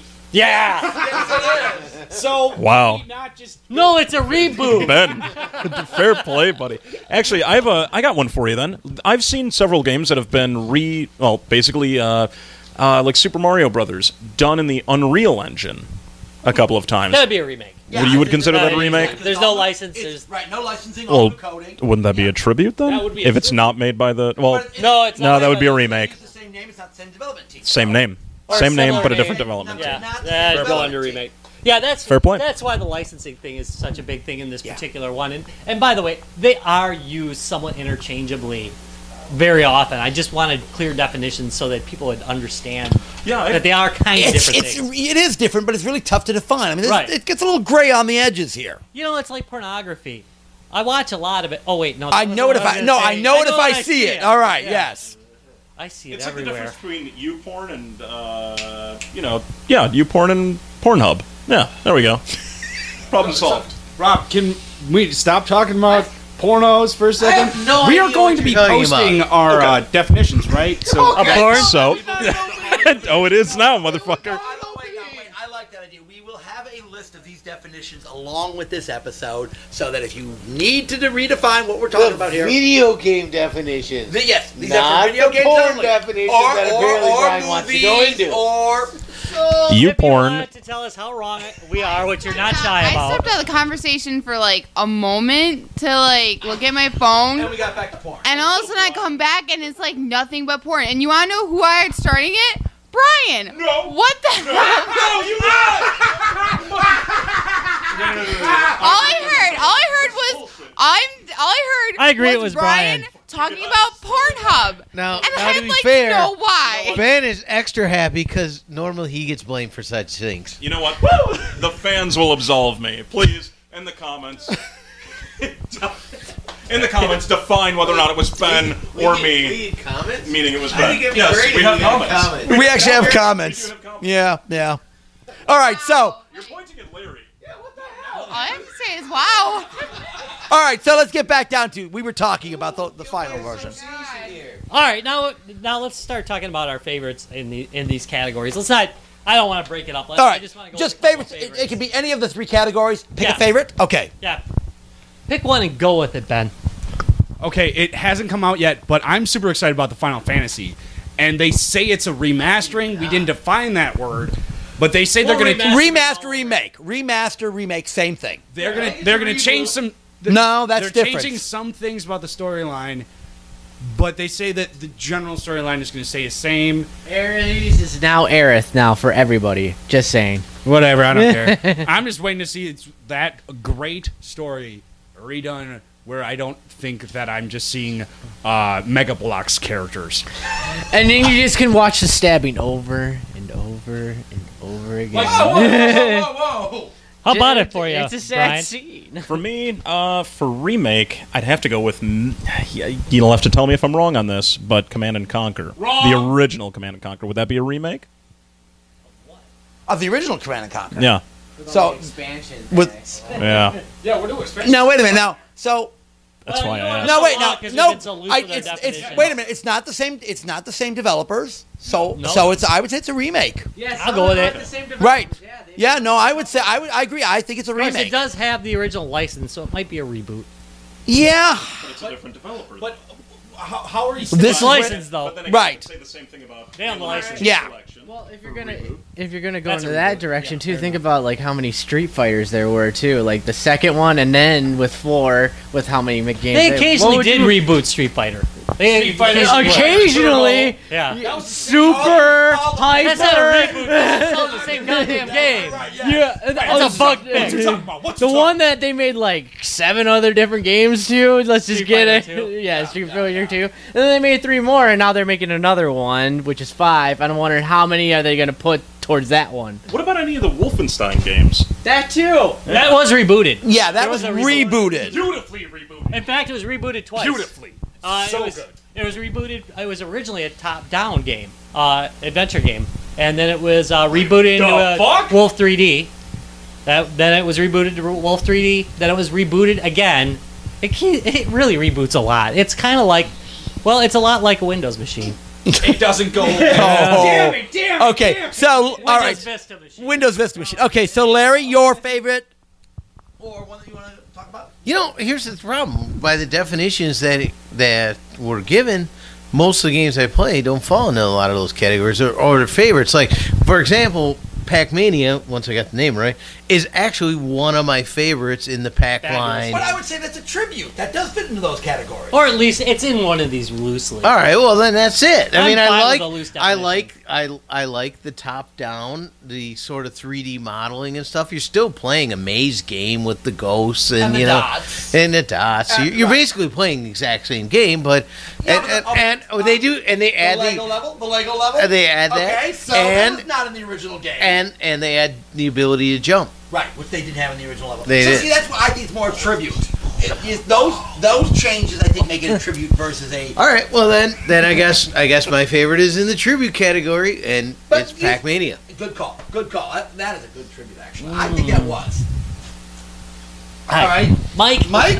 Speaker 2: Yeah.
Speaker 1: So
Speaker 3: Wow.
Speaker 1: why not just
Speaker 2: No, it's a reboot.
Speaker 3: Ben, fair play, buddy. Actually, I've uh, I got one for you. Then I've seen several games that have been re, well, basically, uh, uh, like Super Mario Brothers, done in the Unreal Engine a couple of times.
Speaker 2: That'd be a remake.
Speaker 3: Would you would consider that a
Speaker 2: Uh,
Speaker 3: remake?
Speaker 2: There's no license.
Speaker 5: It's-
Speaker 2: There's
Speaker 5: right, no licensing, all
Speaker 3: Well,
Speaker 5: new coding.
Speaker 3: wouldn't that be a tribute then?
Speaker 2: That would be a
Speaker 3: if it's not made by the well,
Speaker 5: But it's-
Speaker 2: no. It's
Speaker 3: no,
Speaker 2: not
Speaker 3: that would be a
Speaker 2: like-
Speaker 3: remake.
Speaker 5: It's the same name. It's not the same development team.
Speaker 3: Same name,
Speaker 2: Or
Speaker 3: same name,
Speaker 2: similar
Speaker 3: but a
Speaker 2: name.
Speaker 3: different development.
Speaker 5: Not-
Speaker 2: Yeah,
Speaker 5: not the
Speaker 2: that'd
Speaker 5: same
Speaker 2: go under
Speaker 5: development
Speaker 2: remake. Yeah, that's
Speaker 3: Fair point.
Speaker 2: That's why the licensing thing is such a big thing in this
Speaker 5: Yeah.
Speaker 2: particular one. And and by the way, they are used somewhat interchangeably very often. I just wanted clear definitions so that people would understand
Speaker 3: Yeah,
Speaker 2: that they are kind of
Speaker 5: It's,
Speaker 2: different
Speaker 5: it's
Speaker 2: things.
Speaker 5: it is different, but it's really tough to define. I mean, it's-
Speaker 2: Right.
Speaker 5: it gets a little gray on the edges here.
Speaker 2: You know, it's like pornography. I watch a lot of it. Oh wait, no. that
Speaker 5: I
Speaker 2: wasn't
Speaker 5: know
Speaker 2: what
Speaker 5: it if
Speaker 2: was
Speaker 5: I
Speaker 2: gonna
Speaker 5: no,
Speaker 2: say.
Speaker 5: I know it if
Speaker 2: when
Speaker 5: I see it. All right,
Speaker 2: Yeah.
Speaker 5: yes.
Speaker 2: I see it
Speaker 3: It's like the
Speaker 2: everywhere.
Speaker 3: difference between YouPorn and uh, you know, yeah, YouPorn and Pornhub. Yeah, there we go. Problem solved.
Speaker 1: Rob, can we stop talking about pornos for a second?
Speaker 7: have no
Speaker 1: we are
Speaker 7: idea
Speaker 1: going
Speaker 7: what
Speaker 1: to be
Speaker 7: you're talking
Speaker 1: posting
Speaker 7: about.
Speaker 1: our uh, definitions, right? So
Speaker 2: A porn?
Speaker 3: So, oh, it is now, motherfucker.
Speaker 5: I like that idea. We will have a list of these definitions along with this episode, so that if you need to redefine what we're talking about here,
Speaker 7: Video game definitions.
Speaker 5: the, yes, these
Speaker 7: Not
Speaker 5: are for video
Speaker 7: the
Speaker 5: games
Speaker 7: porn
Speaker 5: only.
Speaker 7: definitions
Speaker 5: or,
Speaker 7: that
Speaker 5: or,
Speaker 7: apparently
Speaker 5: or
Speaker 7: Brian wants to go
Speaker 5: movies,
Speaker 7: into.
Speaker 5: Or
Speaker 2: If you
Speaker 3: YouPorn.
Speaker 2: wanted to tell us how wrong we are, which you're not shy
Speaker 6: I
Speaker 2: about.
Speaker 6: stepped out of the conversation for like a moment to like look at my phone,
Speaker 5: and we got back to porn.
Speaker 6: and all of a sudden I come back and it's like nothing but porn. And you want to know who I had starting it? Brian. No. What the hell?
Speaker 1: no, you
Speaker 6: All I heard, all I heard was I'm. All I heard.
Speaker 2: I agree,
Speaker 6: Was
Speaker 2: it was
Speaker 6: Brian,
Speaker 2: Brian.
Speaker 6: talking about Pornhub.
Speaker 7: Now,
Speaker 6: And
Speaker 7: now
Speaker 6: I'd
Speaker 7: to be
Speaker 6: like
Speaker 7: fair,
Speaker 6: to know why.
Speaker 7: Ben is extra happy because normally he gets blamed for such things.
Speaker 3: You know what? The fans will absolve me. Please, in the comments. In the comments, define whether or not it was Ben or me,
Speaker 7: We get comments?
Speaker 3: meaning it was
Speaker 7: I
Speaker 3: Ben.
Speaker 7: think it'd be
Speaker 3: Yes,
Speaker 7: great
Speaker 3: we
Speaker 7: if
Speaker 3: have
Speaker 7: we had
Speaker 3: comments.
Speaker 5: We actually have
Speaker 3: We
Speaker 5: comments.
Speaker 3: do have comments.
Speaker 5: Yeah, yeah. All right, so
Speaker 3: You're pointing at Larry.
Speaker 6: All I have to say is wow.
Speaker 5: all right, so let's get back down to we were talking about the, the final version.
Speaker 2: All right, now now let's start talking about our favorites in the in these categories. Let's not. I don't want to break it up. Let's,
Speaker 5: All
Speaker 2: I
Speaker 5: right,
Speaker 2: just want to go
Speaker 5: just
Speaker 2: with a couple
Speaker 5: favorites. It, it can be any of the three categories. Pick
Speaker 2: Yeah.
Speaker 5: a favorite. Okay.
Speaker 2: Yeah. Pick one and go with it, Ben.
Speaker 1: Okay, it hasn't come out yet, but I'm super excited about the Final Fantasy. And they say it's a remastering. We didn't define that word, but they say they're
Speaker 2: Well,
Speaker 1: going to
Speaker 2: remaster-
Speaker 5: Remaster, remake, remaster, remake, same thing.
Speaker 1: they're going to they're going to change some.
Speaker 5: No, that's
Speaker 1: they're
Speaker 5: different.
Speaker 1: changing some things about the storyline, but they say that the general storyline is going to stay the same.
Speaker 8: Ares is now Aerith now for everybody. Just saying.
Speaker 1: Whatever, I don't care. I'm just waiting to see it's that great story redone where I don't think that I'm just seeing uh, Mega Bloks characters.
Speaker 8: And then you just can watch the stabbing over and over and over again.
Speaker 1: whoa!
Speaker 2: How about it for you,
Speaker 8: It's a sad
Speaker 2: Brian?
Speaker 8: scene.
Speaker 3: For me, uh, for remake, I'd have to go with. m- You'll have to tell me if I'm wrong on this, but Command and Conquer,
Speaker 1: Wrong.
Speaker 3: the original Command and Conquer. Would that be a remake?
Speaker 5: Of the original Command and Conquer.
Speaker 3: Yeah,
Speaker 5: So
Speaker 8: Expansion.
Speaker 5: with
Speaker 3: yeah.
Speaker 1: Yeah, we're doing
Speaker 5: now, wait a minute. Now, so
Speaker 3: That's
Speaker 2: Well,
Speaker 3: why
Speaker 2: you
Speaker 3: I
Speaker 2: know
Speaker 3: asked.
Speaker 5: No, wait,
Speaker 2: a
Speaker 5: no,
Speaker 2: lot 'cause
Speaker 5: no.
Speaker 2: we've been so loose
Speaker 5: I,
Speaker 2: with our
Speaker 5: it's, it's,
Speaker 2: definitions.
Speaker 5: wait a minute. It's not the same. It's not the same developers. So,
Speaker 2: No.
Speaker 5: so it's. I would say it's a remake.
Speaker 8: Yeah,
Speaker 2: I'll go with it.
Speaker 5: Right. Yeah. No, I would say. I would. I agree. I think it's a
Speaker 2: Of course,
Speaker 5: remake.
Speaker 2: it does have the original license, so it might be a reboot.
Speaker 5: Yeah.
Speaker 3: It's a different developer.
Speaker 1: But how, how are you?
Speaker 5: This
Speaker 2: It's
Speaker 5: is
Speaker 2: licensed though.
Speaker 3: But then again,
Speaker 5: Right.
Speaker 3: you could say the same thing about
Speaker 2: They have the license.
Speaker 5: Yeah.
Speaker 8: Well, if you're
Speaker 3: For
Speaker 8: gonna
Speaker 3: reboot.
Speaker 8: if you're gonna go
Speaker 2: That's a
Speaker 8: into that
Speaker 2: reboot.
Speaker 8: direction
Speaker 2: Yeah,
Speaker 8: too,
Speaker 2: fair
Speaker 8: think
Speaker 2: enough.
Speaker 8: about like how many Street Fighters there were too. Like the second one, and then with four, with how many games.
Speaker 2: They
Speaker 8: there-
Speaker 2: occasionally
Speaker 8: what would
Speaker 2: did
Speaker 8: you-
Speaker 2: reboot Street Fighter. They
Speaker 1: Street Fighter
Speaker 8: Occasionally,
Speaker 2: Yeah.
Speaker 1: That was
Speaker 8: super
Speaker 2: That's not a
Speaker 8: hyper.
Speaker 2: reboot. That's still the same goddamn game.
Speaker 8: Yeah,
Speaker 2: That's a bug fix.
Speaker 8: The one that they made like seven other different games to. Let's just
Speaker 2: Street
Speaker 8: get it.
Speaker 2: Fighter two.
Speaker 8: Yeah, Street Fighter two. And then they made three more, and now they're making another one, which is five. And I'm wondering how many are they gonna put towards that one.
Speaker 3: What about any of the Wolfenstein games?
Speaker 8: That too.
Speaker 2: That was rebooted.
Speaker 5: Yeah. That
Speaker 2: There
Speaker 5: was,
Speaker 2: was a reboot.
Speaker 5: rebooted.
Speaker 1: Beautifully rebooted.
Speaker 2: In fact, it was rebooted twice.
Speaker 1: Beautifully.
Speaker 2: Uh,
Speaker 1: so
Speaker 2: it was,
Speaker 1: good.
Speaker 2: It was rebooted. It was originally a top-down game, uh, adventure game, and then it was uh, rebooted into
Speaker 1: The
Speaker 2: a
Speaker 1: fuck?
Speaker 2: Wolf three D. That then it was rebooted to Wolf three D. Then it was rebooted again. It ke- it really reboots a lot. It's kind of like, well, it's a lot like a Windows machine.
Speaker 1: It doesn't go.
Speaker 5: Oh.
Speaker 1: Damn it! Damn it!
Speaker 5: Okay.
Speaker 1: Damn it.
Speaker 5: So, all
Speaker 2: Windows
Speaker 5: right.
Speaker 2: Vista machine.
Speaker 5: Windows Vista machine. Okay. So, Larry, your favorite, or one that you want to talk about?
Speaker 7: You know, here's the problem. By the definitions that that were given, most of the games I play don't fall into a lot of those categories or, or the favorites. Like, for example, Pac-Mania, once I got the name right, is actually one of my favorites in the Pac
Speaker 2: Fabulous.
Speaker 7: line.
Speaker 5: But I would say that's a tribute. That does fit into those categories.
Speaker 2: Or at least it's in one of these loosely.
Speaker 7: All right, well then that's it. I
Speaker 2: I'm
Speaker 7: mean, I
Speaker 2: fine with
Speaker 7: like,
Speaker 2: the loose
Speaker 7: I
Speaker 2: definition.
Speaker 7: like, I, I like the top down, the sort of three D modeling and stuff. You're still playing a maze game with the ghosts and,
Speaker 5: And the
Speaker 7: you know,
Speaker 5: dots.
Speaker 7: and the dots.
Speaker 5: Uh,
Speaker 7: you're you're
Speaker 5: right.
Speaker 7: basically playing the exact same game, but
Speaker 5: Yeah,
Speaker 7: and,
Speaker 5: but,
Speaker 7: and,
Speaker 5: um,
Speaker 7: and they do, and they
Speaker 5: The
Speaker 7: add
Speaker 5: Lego
Speaker 7: the,
Speaker 5: level. The Lego level.
Speaker 7: and they add that,
Speaker 5: Okay. So
Speaker 7: and
Speaker 5: that's not in the original game.
Speaker 7: and and they add the ability to jump.
Speaker 5: Right, which they didn't have in the original level.
Speaker 7: They
Speaker 5: so
Speaker 7: did.
Speaker 5: see, that's why I think it's more a tribute. It is those those changes I think make it a tribute versus a.
Speaker 7: All right, well then, then I guess I guess my favorite is in the tribute category, and
Speaker 5: But
Speaker 7: it's
Speaker 5: you-
Speaker 7: Pac-Mania.
Speaker 5: Good call. Good call. That, that is a good tribute, actually. I think that was.
Speaker 2: All
Speaker 5: All right,
Speaker 2: Mike.
Speaker 5: Mike.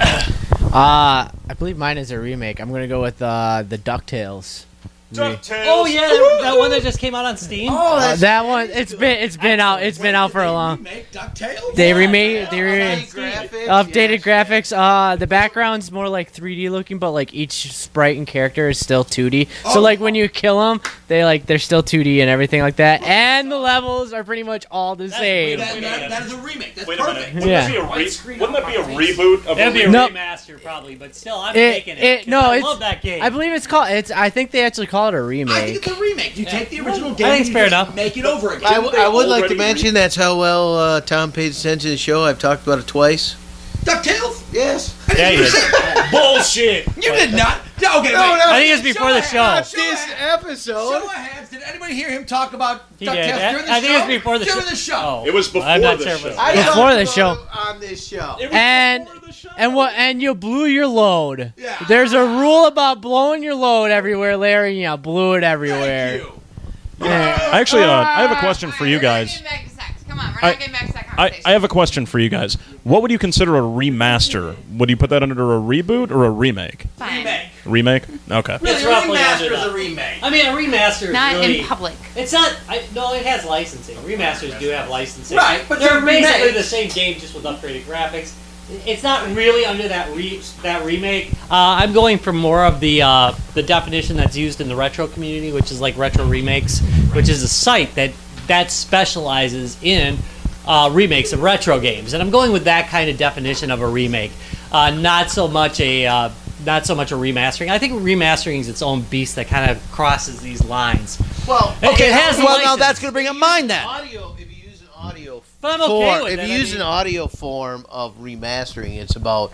Speaker 8: Uh, I believe mine is a remake. I'm gonna go with uh, the DuckTales. Re-
Speaker 2: Oh yeah, that, that one that just came out on Steam.
Speaker 5: Oh,
Speaker 8: Uh,
Speaker 5: that's
Speaker 8: that one, it's been it's been out it's been out for a long.
Speaker 5: Remake DuckTales.
Speaker 8: They remade they re-
Speaker 7: Graphics,
Speaker 8: updated
Speaker 7: yes.
Speaker 8: graphics. Uh, the background's more like three D looking, but like each sprite and character is still two D. So
Speaker 5: Oh.
Speaker 8: like when you kill them, they like they're still two D and everything like that. And the levels are pretty much all the same.
Speaker 5: That, that, that is a remake. That's
Speaker 3: Wait a minute.
Speaker 5: perfect.
Speaker 3: Wouldn't,
Speaker 8: Yeah.
Speaker 3: that be a re- wouldn't that be a reboot of
Speaker 2: That'd be
Speaker 3: a
Speaker 2: a
Speaker 3: re-
Speaker 8: No.
Speaker 2: remaster probably, but still, I'm
Speaker 8: It-
Speaker 2: taking it.
Speaker 8: it-
Speaker 2: 'cause
Speaker 8: no,
Speaker 2: I
Speaker 8: it's-
Speaker 2: love that game.
Speaker 8: I believe it's called. It's. I think they actually call it a
Speaker 5: I think
Speaker 8: remake.
Speaker 5: it's a remake. You take the original
Speaker 2: I
Speaker 5: game.
Speaker 2: think it's
Speaker 5: you
Speaker 2: fair
Speaker 5: just
Speaker 2: enough.
Speaker 5: Make it over again.
Speaker 7: I, w- I would like to
Speaker 3: already
Speaker 7: mention that's how well uh, Tom pays attention to the show. I've talked about it twice.
Speaker 5: DuckTales.
Speaker 7: Yes.
Speaker 2: Yeah, you did.
Speaker 1: Bullshit.
Speaker 5: You did not. No, okay,
Speaker 7: No,
Speaker 5: wait.
Speaker 7: no.
Speaker 2: I think it's before the show.
Speaker 5: Not
Speaker 7: This episode.
Speaker 5: Show of hands. Did anybody hear him talk about
Speaker 2: He
Speaker 5: DuckTales
Speaker 2: did.
Speaker 5: during the
Speaker 2: I
Speaker 5: show?
Speaker 2: think it's before the
Speaker 5: during
Speaker 2: show.
Speaker 5: the show.
Speaker 2: Oh.
Speaker 3: It was before
Speaker 2: I'm not
Speaker 3: the
Speaker 2: sure
Speaker 3: show.
Speaker 2: if it's-
Speaker 7: I
Speaker 8: Before
Speaker 7: talked
Speaker 8: the
Speaker 7: about
Speaker 8: show.
Speaker 7: it on this show.
Speaker 3: It was
Speaker 8: And
Speaker 3: before the show.
Speaker 8: and what? And you blew your load.
Speaker 5: Yeah.
Speaker 8: There's a rule about blowing your load everywhere, Larry. Yeah, blew it everywhere.
Speaker 5: Thank you.
Speaker 8: Yeah.
Speaker 3: Actually, uh, I have a question for you
Speaker 6: We're not
Speaker 3: guys.
Speaker 6: getting back to sex. Come on, we're
Speaker 3: I-
Speaker 6: not getting back to that
Speaker 3: I,
Speaker 6: conversation.
Speaker 3: I have a question for you guys. What would you consider a remaster? Would you put that under a reboot or a remake?
Speaker 6: Fine.
Speaker 5: Remake.
Speaker 3: Remake? Okay.
Speaker 5: Really,
Speaker 2: It's
Speaker 5: a
Speaker 2: roughly
Speaker 5: remaster
Speaker 2: under
Speaker 5: is a
Speaker 2: that.
Speaker 5: remake.
Speaker 2: I mean, a remaster is
Speaker 6: Not
Speaker 2: really.
Speaker 6: in public.
Speaker 2: It's not. I, no, it has licensing. Remasters do have licensing.
Speaker 5: Right, but
Speaker 2: they're
Speaker 5: they're
Speaker 2: basically
Speaker 5: remakes.
Speaker 2: the same game, just with upgraded graphics. It's not really under that re, that remake. Uh, I'm going for more of the uh, the definition that's used in the retro community, which is like Retro Remakes, which is a site that that specializes in uh, remakes of retro games, and I'm going with that kind of definition of a remake, uh, not so much a uh, not so much a remastering. I think remastering is its own beast that kind of crosses these lines.
Speaker 7: Well,
Speaker 2: It- it has a
Speaker 5: well, now
Speaker 2: license.
Speaker 5: that's going to bring up mine then.
Speaker 7: audio. If you use an audio
Speaker 2: But I'm okay
Speaker 7: form,
Speaker 2: with
Speaker 7: if
Speaker 2: it,
Speaker 7: you
Speaker 2: I
Speaker 7: use
Speaker 2: mean-
Speaker 7: an audio form of remastering, it's about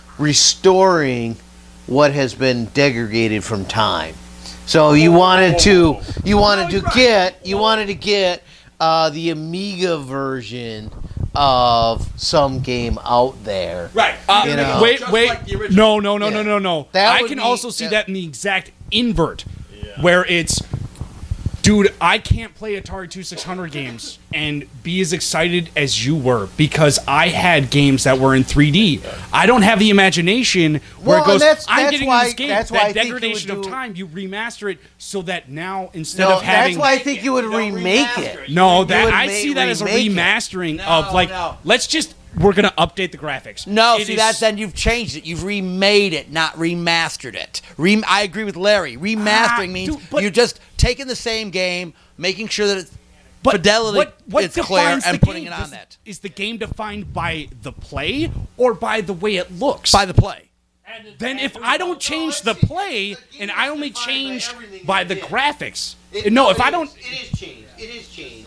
Speaker 7: restoring what has been degraded from time. So you wanted to, you wanted to get, you wanted to get uh, the Amiga version of some game out there.
Speaker 1: Right. Uh,
Speaker 7: You know.
Speaker 1: Wait,
Speaker 5: Just
Speaker 1: wait.
Speaker 5: like the original.
Speaker 1: no, no, no,
Speaker 7: Yeah.
Speaker 1: no, no, no.
Speaker 7: That
Speaker 1: I
Speaker 7: would
Speaker 1: can
Speaker 7: be-
Speaker 1: also see
Speaker 7: that-
Speaker 1: that in the exact invert, where it's Dude, I can't play Atari twenty-six hundred games and be as excited as you were because I had games that were in three D. I don't have the imagination where
Speaker 7: Well,
Speaker 1: it goes,
Speaker 7: and that's-
Speaker 1: I'm
Speaker 7: that's
Speaker 1: getting
Speaker 7: why-
Speaker 1: in this game.
Speaker 7: that's why
Speaker 1: that
Speaker 7: I think you
Speaker 1: degradation
Speaker 7: would
Speaker 1: of
Speaker 7: do-
Speaker 1: time, you remaster it so that now instead
Speaker 7: No,
Speaker 1: of having...
Speaker 7: that's why I think you would remake it.
Speaker 1: No,
Speaker 7: You
Speaker 1: that
Speaker 7: would
Speaker 1: I
Speaker 7: ma-
Speaker 1: see that as a
Speaker 7: remake it.
Speaker 1: remastering
Speaker 5: No,
Speaker 1: of like,
Speaker 5: no.
Speaker 1: let's just, we're going to update the graphics.
Speaker 5: No,
Speaker 1: It
Speaker 5: see
Speaker 1: is-
Speaker 5: that's then you've changed it. You've remade it, not remastered it. Rem- I agree with Larry. Remastering
Speaker 1: Ah,
Speaker 5: means
Speaker 1: dude, but-
Speaker 5: you're just taking the same game, making sure that it's
Speaker 1: But
Speaker 5: fidelity
Speaker 1: what, what
Speaker 5: it's clear,
Speaker 1: defines
Speaker 5: and
Speaker 1: the
Speaker 5: putting
Speaker 1: game?
Speaker 5: it on
Speaker 1: Does-
Speaker 5: that
Speaker 1: Is the game defined by the play or by the way it looks?
Speaker 5: by the play.
Speaker 1: Then if I don't change the play and I only change by the graphics, no, if I don't,
Speaker 7: it is changed. It is changed.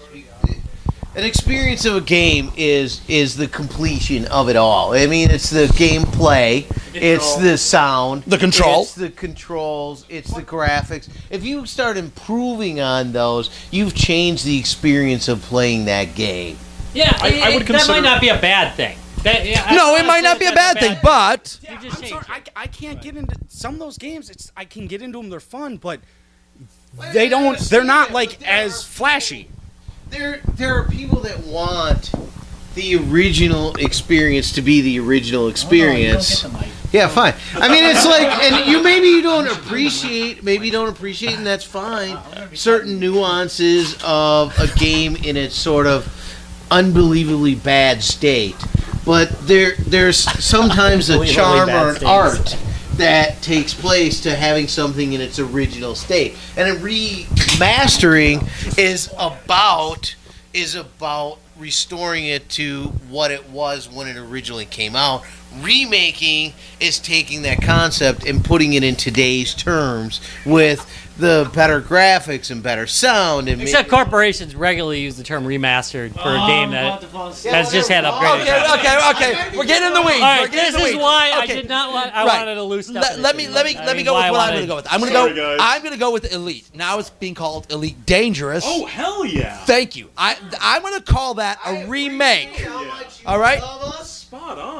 Speaker 7: An experience of a game is is the completion of it all. I mean, it's the gameplay, it's the sound,
Speaker 5: The control.
Speaker 7: it's the controls, it's the graphics. If you start improving on those, you've changed the experience of playing that game.
Speaker 2: Yeah,
Speaker 3: I-
Speaker 2: it-
Speaker 3: I would
Speaker 2: it- that
Speaker 3: consider-
Speaker 2: might not be a bad thing. That, yeah, I
Speaker 5: No,
Speaker 2: don't
Speaker 5: it might
Speaker 2: wanna
Speaker 5: not
Speaker 2: say
Speaker 5: be a
Speaker 2: that's
Speaker 5: bad thing, but
Speaker 2: You
Speaker 1: I'm
Speaker 2: just
Speaker 1: sorry,
Speaker 2: changed
Speaker 1: I,
Speaker 2: it.
Speaker 1: I can't get into some of those games. It's I can get into them; they're fun, but they don't. They're not like as flashy.
Speaker 7: There, there are people that want the original experience to be the original experience. Yeah, fine. I mean, it's like, and you maybe you don't appreciate, maybe you don't appreciate, and that's fine. Certain nuances of a game in its sort of unbelievably bad state, but there, there's sometimes a
Speaker 2: Unbelievably
Speaker 7: charm
Speaker 2: bad
Speaker 7: or an
Speaker 2: states.
Speaker 7: art that takes place to having something in its original state. And a remastering is about is about restoring it to what it was when it originally came out. Remaking is taking that concept and putting it in today's terms with the better graphics and better sound and
Speaker 2: Except corporations regularly use the term remastered for a game that has just had upgraded.
Speaker 5: okay,
Speaker 2: graphics.
Speaker 5: okay, okay. We're getting in the weeds.
Speaker 2: All right,
Speaker 5: We're getting
Speaker 2: this
Speaker 5: in the
Speaker 2: is
Speaker 5: weeds.
Speaker 2: why I
Speaker 5: Okay.
Speaker 2: did not want. I
Speaker 5: Right.
Speaker 2: wanted a loose
Speaker 5: Let,
Speaker 2: definition.
Speaker 5: let me let me
Speaker 2: I
Speaker 5: let me
Speaker 2: mean,
Speaker 5: go
Speaker 2: why
Speaker 5: with what
Speaker 2: I
Speaker 5: I'm going
Speaker 2: wanted-
Speaker 5: to go with. I'm going
Speaker 3: Sorry,
Speaker 5: to go.
Speaker 3: guys.
Speaker 5: I'm going to go with Elite. Now it's being called Elite Dangerous.
Speaker 3: Oh, hell yeah.
Speaker 5: Thank you. I I'm going to call that a remake. All right.
Speaker 3: Spot on.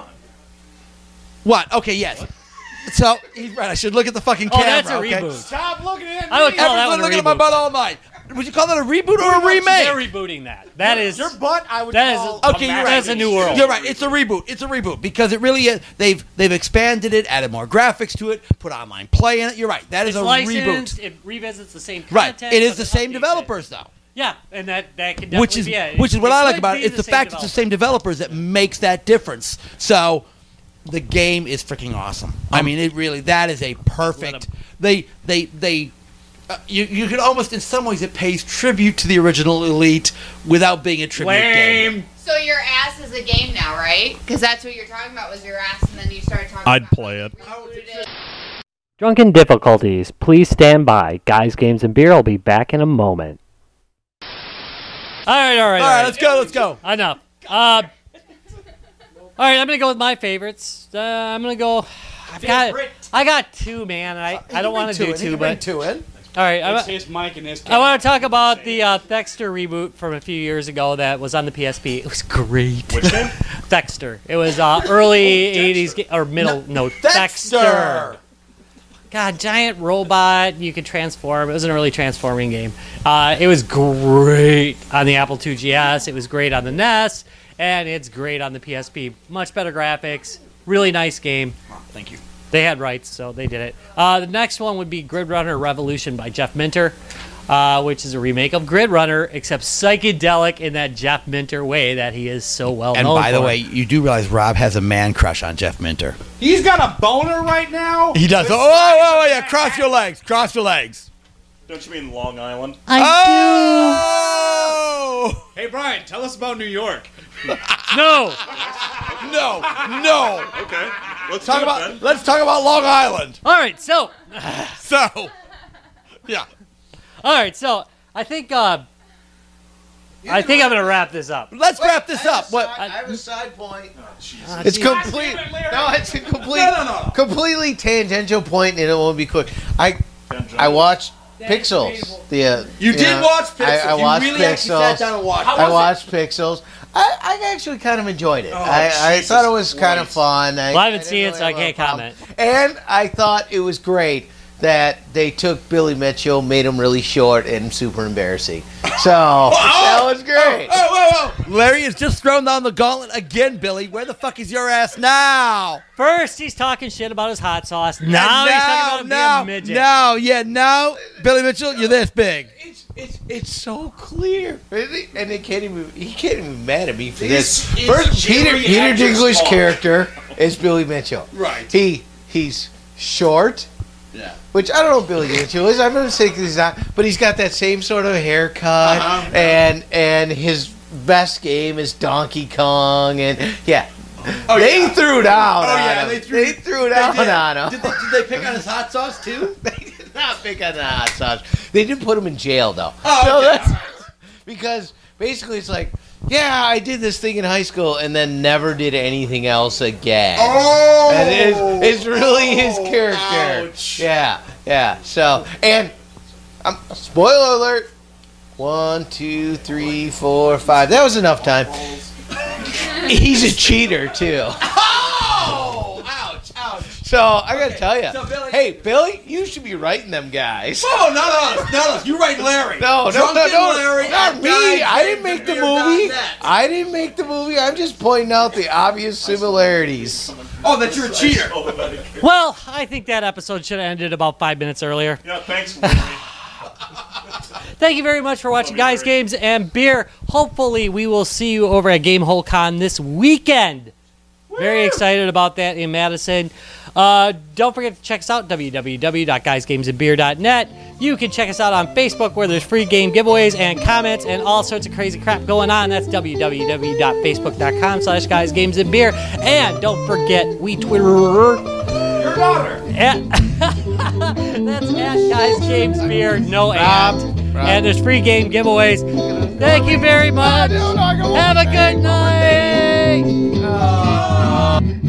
Speaker 5: What? Okay. Yes. So he's right. I should look at the fucking
Speaker 2: Oh,
Speaker 5: camera.
Speaker 2: that's a
Speaker 5: okay?
Speaker 2: reboot.
Speaker 1: Stop looking at
Speaker 2: I would
Speaker 1: me.
Speaker 2: call that
Speaker 5: Everyone's
Speaker 2: one a
Speaker 5: looking at my
Speaker 2: reboot.
Speaker 5: butt all night. Would you call that a reboot or a remake?
Speaker 2: They're rebooting that. That is.
Speaker 1: Your butt, I would
Speaker 2: That is
Speaker 1: call.
Speaker 2: a-
Speaker 5: Okay, you're right.
Speaker 2: That's a new world.
Speaker 5: You're right. It's a reboot. It's a reboot because it really is. They've they've expanded it, added more graphics to it, put online play in it. You're right. That is
Speaker 2: It's
Speaker 5: a
Speaker 2: licensed.
Speaker 5: reboot.
Speaker 2: It revisits the same
Speaker 5: Right.
Speaker 2: content.
Speaker 5: It is
Speaker 2: but
Speaker 5: the
Speaker 2: it
Speaker 5: same
Speaker 2: updates
Speaker 5: developers though.
Speaker 2: It. Yeah, and that that can definitely
Speaker 5: Which is
Speaker 2: be it.
Speaker 5: which is what
Speaker 2: It
Speaker 5: I like
Speaker 2: could
Speaker 5: about it.
Speaker 2: be
Speaker 5: It's the,
Speaker 2: same
Speaker 5: fact it's the same developers that makes that difference. So the game is freaking awesome. I mean, it really that is a perfect. They they they. Uh, you you could almost in some ways it pays tribute to the original Elite without being a tribute game.
Speaker 2: Lame.
Speaker 6: So your ass is a game now, right? Because that's what you're talking about was your ass, and then you started talking.
Speaker 3: I'd
Speaker 6: about
Speaker 3: play it.
Speaker 6: rebooted it.
Speaker 4: Drunken difficulties. Please stand by. Guys, Games, and Beer will be back in a moment.
Speaker 2: All right, all right,
Speaker 5: All right, let's go. Let's go.
Speaker 2: Enough. Uh, all right, I'm gonna go with my favorites. Uh, I'm gonna go. I've got. I got two, man. I, I don't want to do two, but
Speaker 5: two in.
Speaker 2: all right. I,
Speaker 1: It's his mic and his.
Speaker 2: I want to talk about the uh, Thexter reboot from a few years ago that was on the P S P. It was great.
Speaker 3: Which game?
Speaker 2: Thexter. It was uh, early eighties ga- or middle no, Thexter. God, giant robot. You could transform. It was an early transforming game. Uh, it was great on the Apple two G S. It was great on the N E S, and it's great on the P S P. Much better graphics. Really nice game.
Speaker 5: Thank you.
Speaker 2: They had rights, so they did it. Uh, the next one would be Grid Runner Revolution by Jeff Minter, uh, which is a remake of Grid Runner, except psychedelic in that Jeff Minter way that he is so well
Speaker 5: And
Speaker 2: known
Speaker 5: by the
Speaker 2: for.
Speaker 5: way, you do realize Rob has a man crush on Jeff Minter.
Speaker 1: He's got a boner right now.
Speaker 5: He does. Oh, oh, oh, yeah. Cross your legs. Cross your legs.
Speaker 3: Don't you mean Long Island?
Speaker 5: Oh!
Speaker 1: Hey Brian, tell us about New York.
Speaker 2: no,
Speaker 5: No, no.
Speaker 3: Okay. Let's
Speaker 5: Talk about. Let's talk about Long Island.
Speaker 2: all right, so
Speaker 5: So, yeah.
Speaker 2: all right, so I think uh, I think I'm gonna wrap this up.
Speaker 5: Let's wrap this up. What?
Speaker 7: I have a side point.
Speaker 2: Uh,
Speaker 7: It's
Speaker 2: geez.
Speaker 7: complete. No, it's a complete,
Speaker 1: No, no, no.
Speaker 7: completely tangential point, and it won't be quick. I, I watched Pixels. The uh,
Speaker 5: You did
Speaker 7: know,
Speaker 5: watch Pixels.
Speaker 7: I, I watched
Speaker 5: you really actually sat
Speaker 7: Pixels.
Speaker 5: down and watched.
Speaker 7: I watched Pixels. I, I actually kind of enjoyed it. I, I thought it was kind of fun. I,
Speaker 2: Well, I haven't
Speaker 7: didn't
Speaker 2: seen it,
Speaker 7: really
Speaker 2: so I
Speaker 7: have a
Speaker 2: can't
Speaker 7: problem.
Speaker 2: comment.
Speaker 7: And I thought it was great that they took Billy Mitchell, made him really short and super embarrassing. So that was great.
Speaker 5: Oh, whoa, whoa. Larry has just thrown down the gauntlet again, Billy. Where the fuck is your ass now?
Speaker 2: First, he's talking shit about his hot sauce. Now,
Speaker 5: And
Speaker 2: he's talking about him
Speaker 5: now,
Speaker 2: being a midget.
Speaker 5: now, yeah, now, Billy Mitchell, you're this big.
Speaker 7: It's it's it's so clear, and they can't even he can't even be mad at me for this.
Speaker 1: This is
Speaker 7: First, Peter
Speaker 1: very
Speaker 7: Peter
Speaker 1: actor's
Speaker 7: Dinklage's
Speaker 1: fault.
Speaker 7: character is Billy Mitchell.
Speaker 1: Right.
Speaker 7: He he's short.
Speaker 1: Yeah.
Speaker 7: Which I don't know what Billy Mitchell is. I'm gonna say 'cause he's not, but he's got that same sort of haircut,
Speaker 1: Uh-huh.
Speaker 7: and and his best game is Donkey Kong, and yeah,
Speaker 1: Oh,
Speaker 7: they
Speaker 1: yeah.
Speaker 7: threw down.
Speaker 1: Oh,
Speaker 7: on
Speaker 1: yeah,
Speaker 7: him.
Speaker 1: they threw-
Speaker 7: they threw down
Speaker 1: did.
Speaker 7: on him.
Speaker 5: Did they, did they pick on his hot sauce, too?
Speaker 7: They did not pick on the hot sauce. They did put him in jail though.
Speaker 1: Oh,
Speaker 7: so
Speaker 1: okay.
Speaker 7: that's because basically it's like, yeah, I did this thing in high school and then never did anything else again.
Speaker 1: Oh!
Speaker 7: And it's, it's really his character.
Speaker 1: Ouch.
Speaker 7: Yeah, yeah. So and um, spoiler alert. One, two, three, four, five. That was enough time. He's a cheater too.
Speaker 5: Oh! Ouch, ouch.
Speaker 7: So I gotta
Speaker 5: Okay,
Speaker 7: tell you,
Speaker 5: so Billy-
Speaker 7: hey Billy, you should be writing them guys.
Speaker 5: Oh, not us, not us. You right, Larry.
Speaker 7: No, no, no,
Speaker 5: Drunken
Speaker 7: no,
Speaker 5: Larry
Speaker 7: not
Speaker 5: at
Speaker 7: me.
Speaker 5: guys
Speaker 7: I didn't make the
Speaker 5: beer dot
Speaker 7: movie.
Speaker 5: net.
Speaker 7: I didn't make the movie. I'm just pointing out the obvious similarities.
Speaker 5: Oh, that you're a cheater.
Speaker 2: Well, I think that episode should have ended about five minutes earlier.
Speaker 3: Yeah, thanks.
Speaker 2: Thank you very much for watching Guys, Games, and Beer. Hopefully, we will see you over at Gamehole Con this weekend. Very excited about that in Madison. Uh, don't forget to check us out, w w w dot guys games and beer dot net. You can check us out on Facebook where there's free game giveaways and comments and all sorts of crazy crap going on. That's w w w dot facebook dot com slash guys games and beer. And don't forget, we Twitter.
Speaker 1: Your daughter.
Speaker 2: At, that's at Guys Games Beer, no at. And there's free game giveaways. Thank you very much. Have a good night.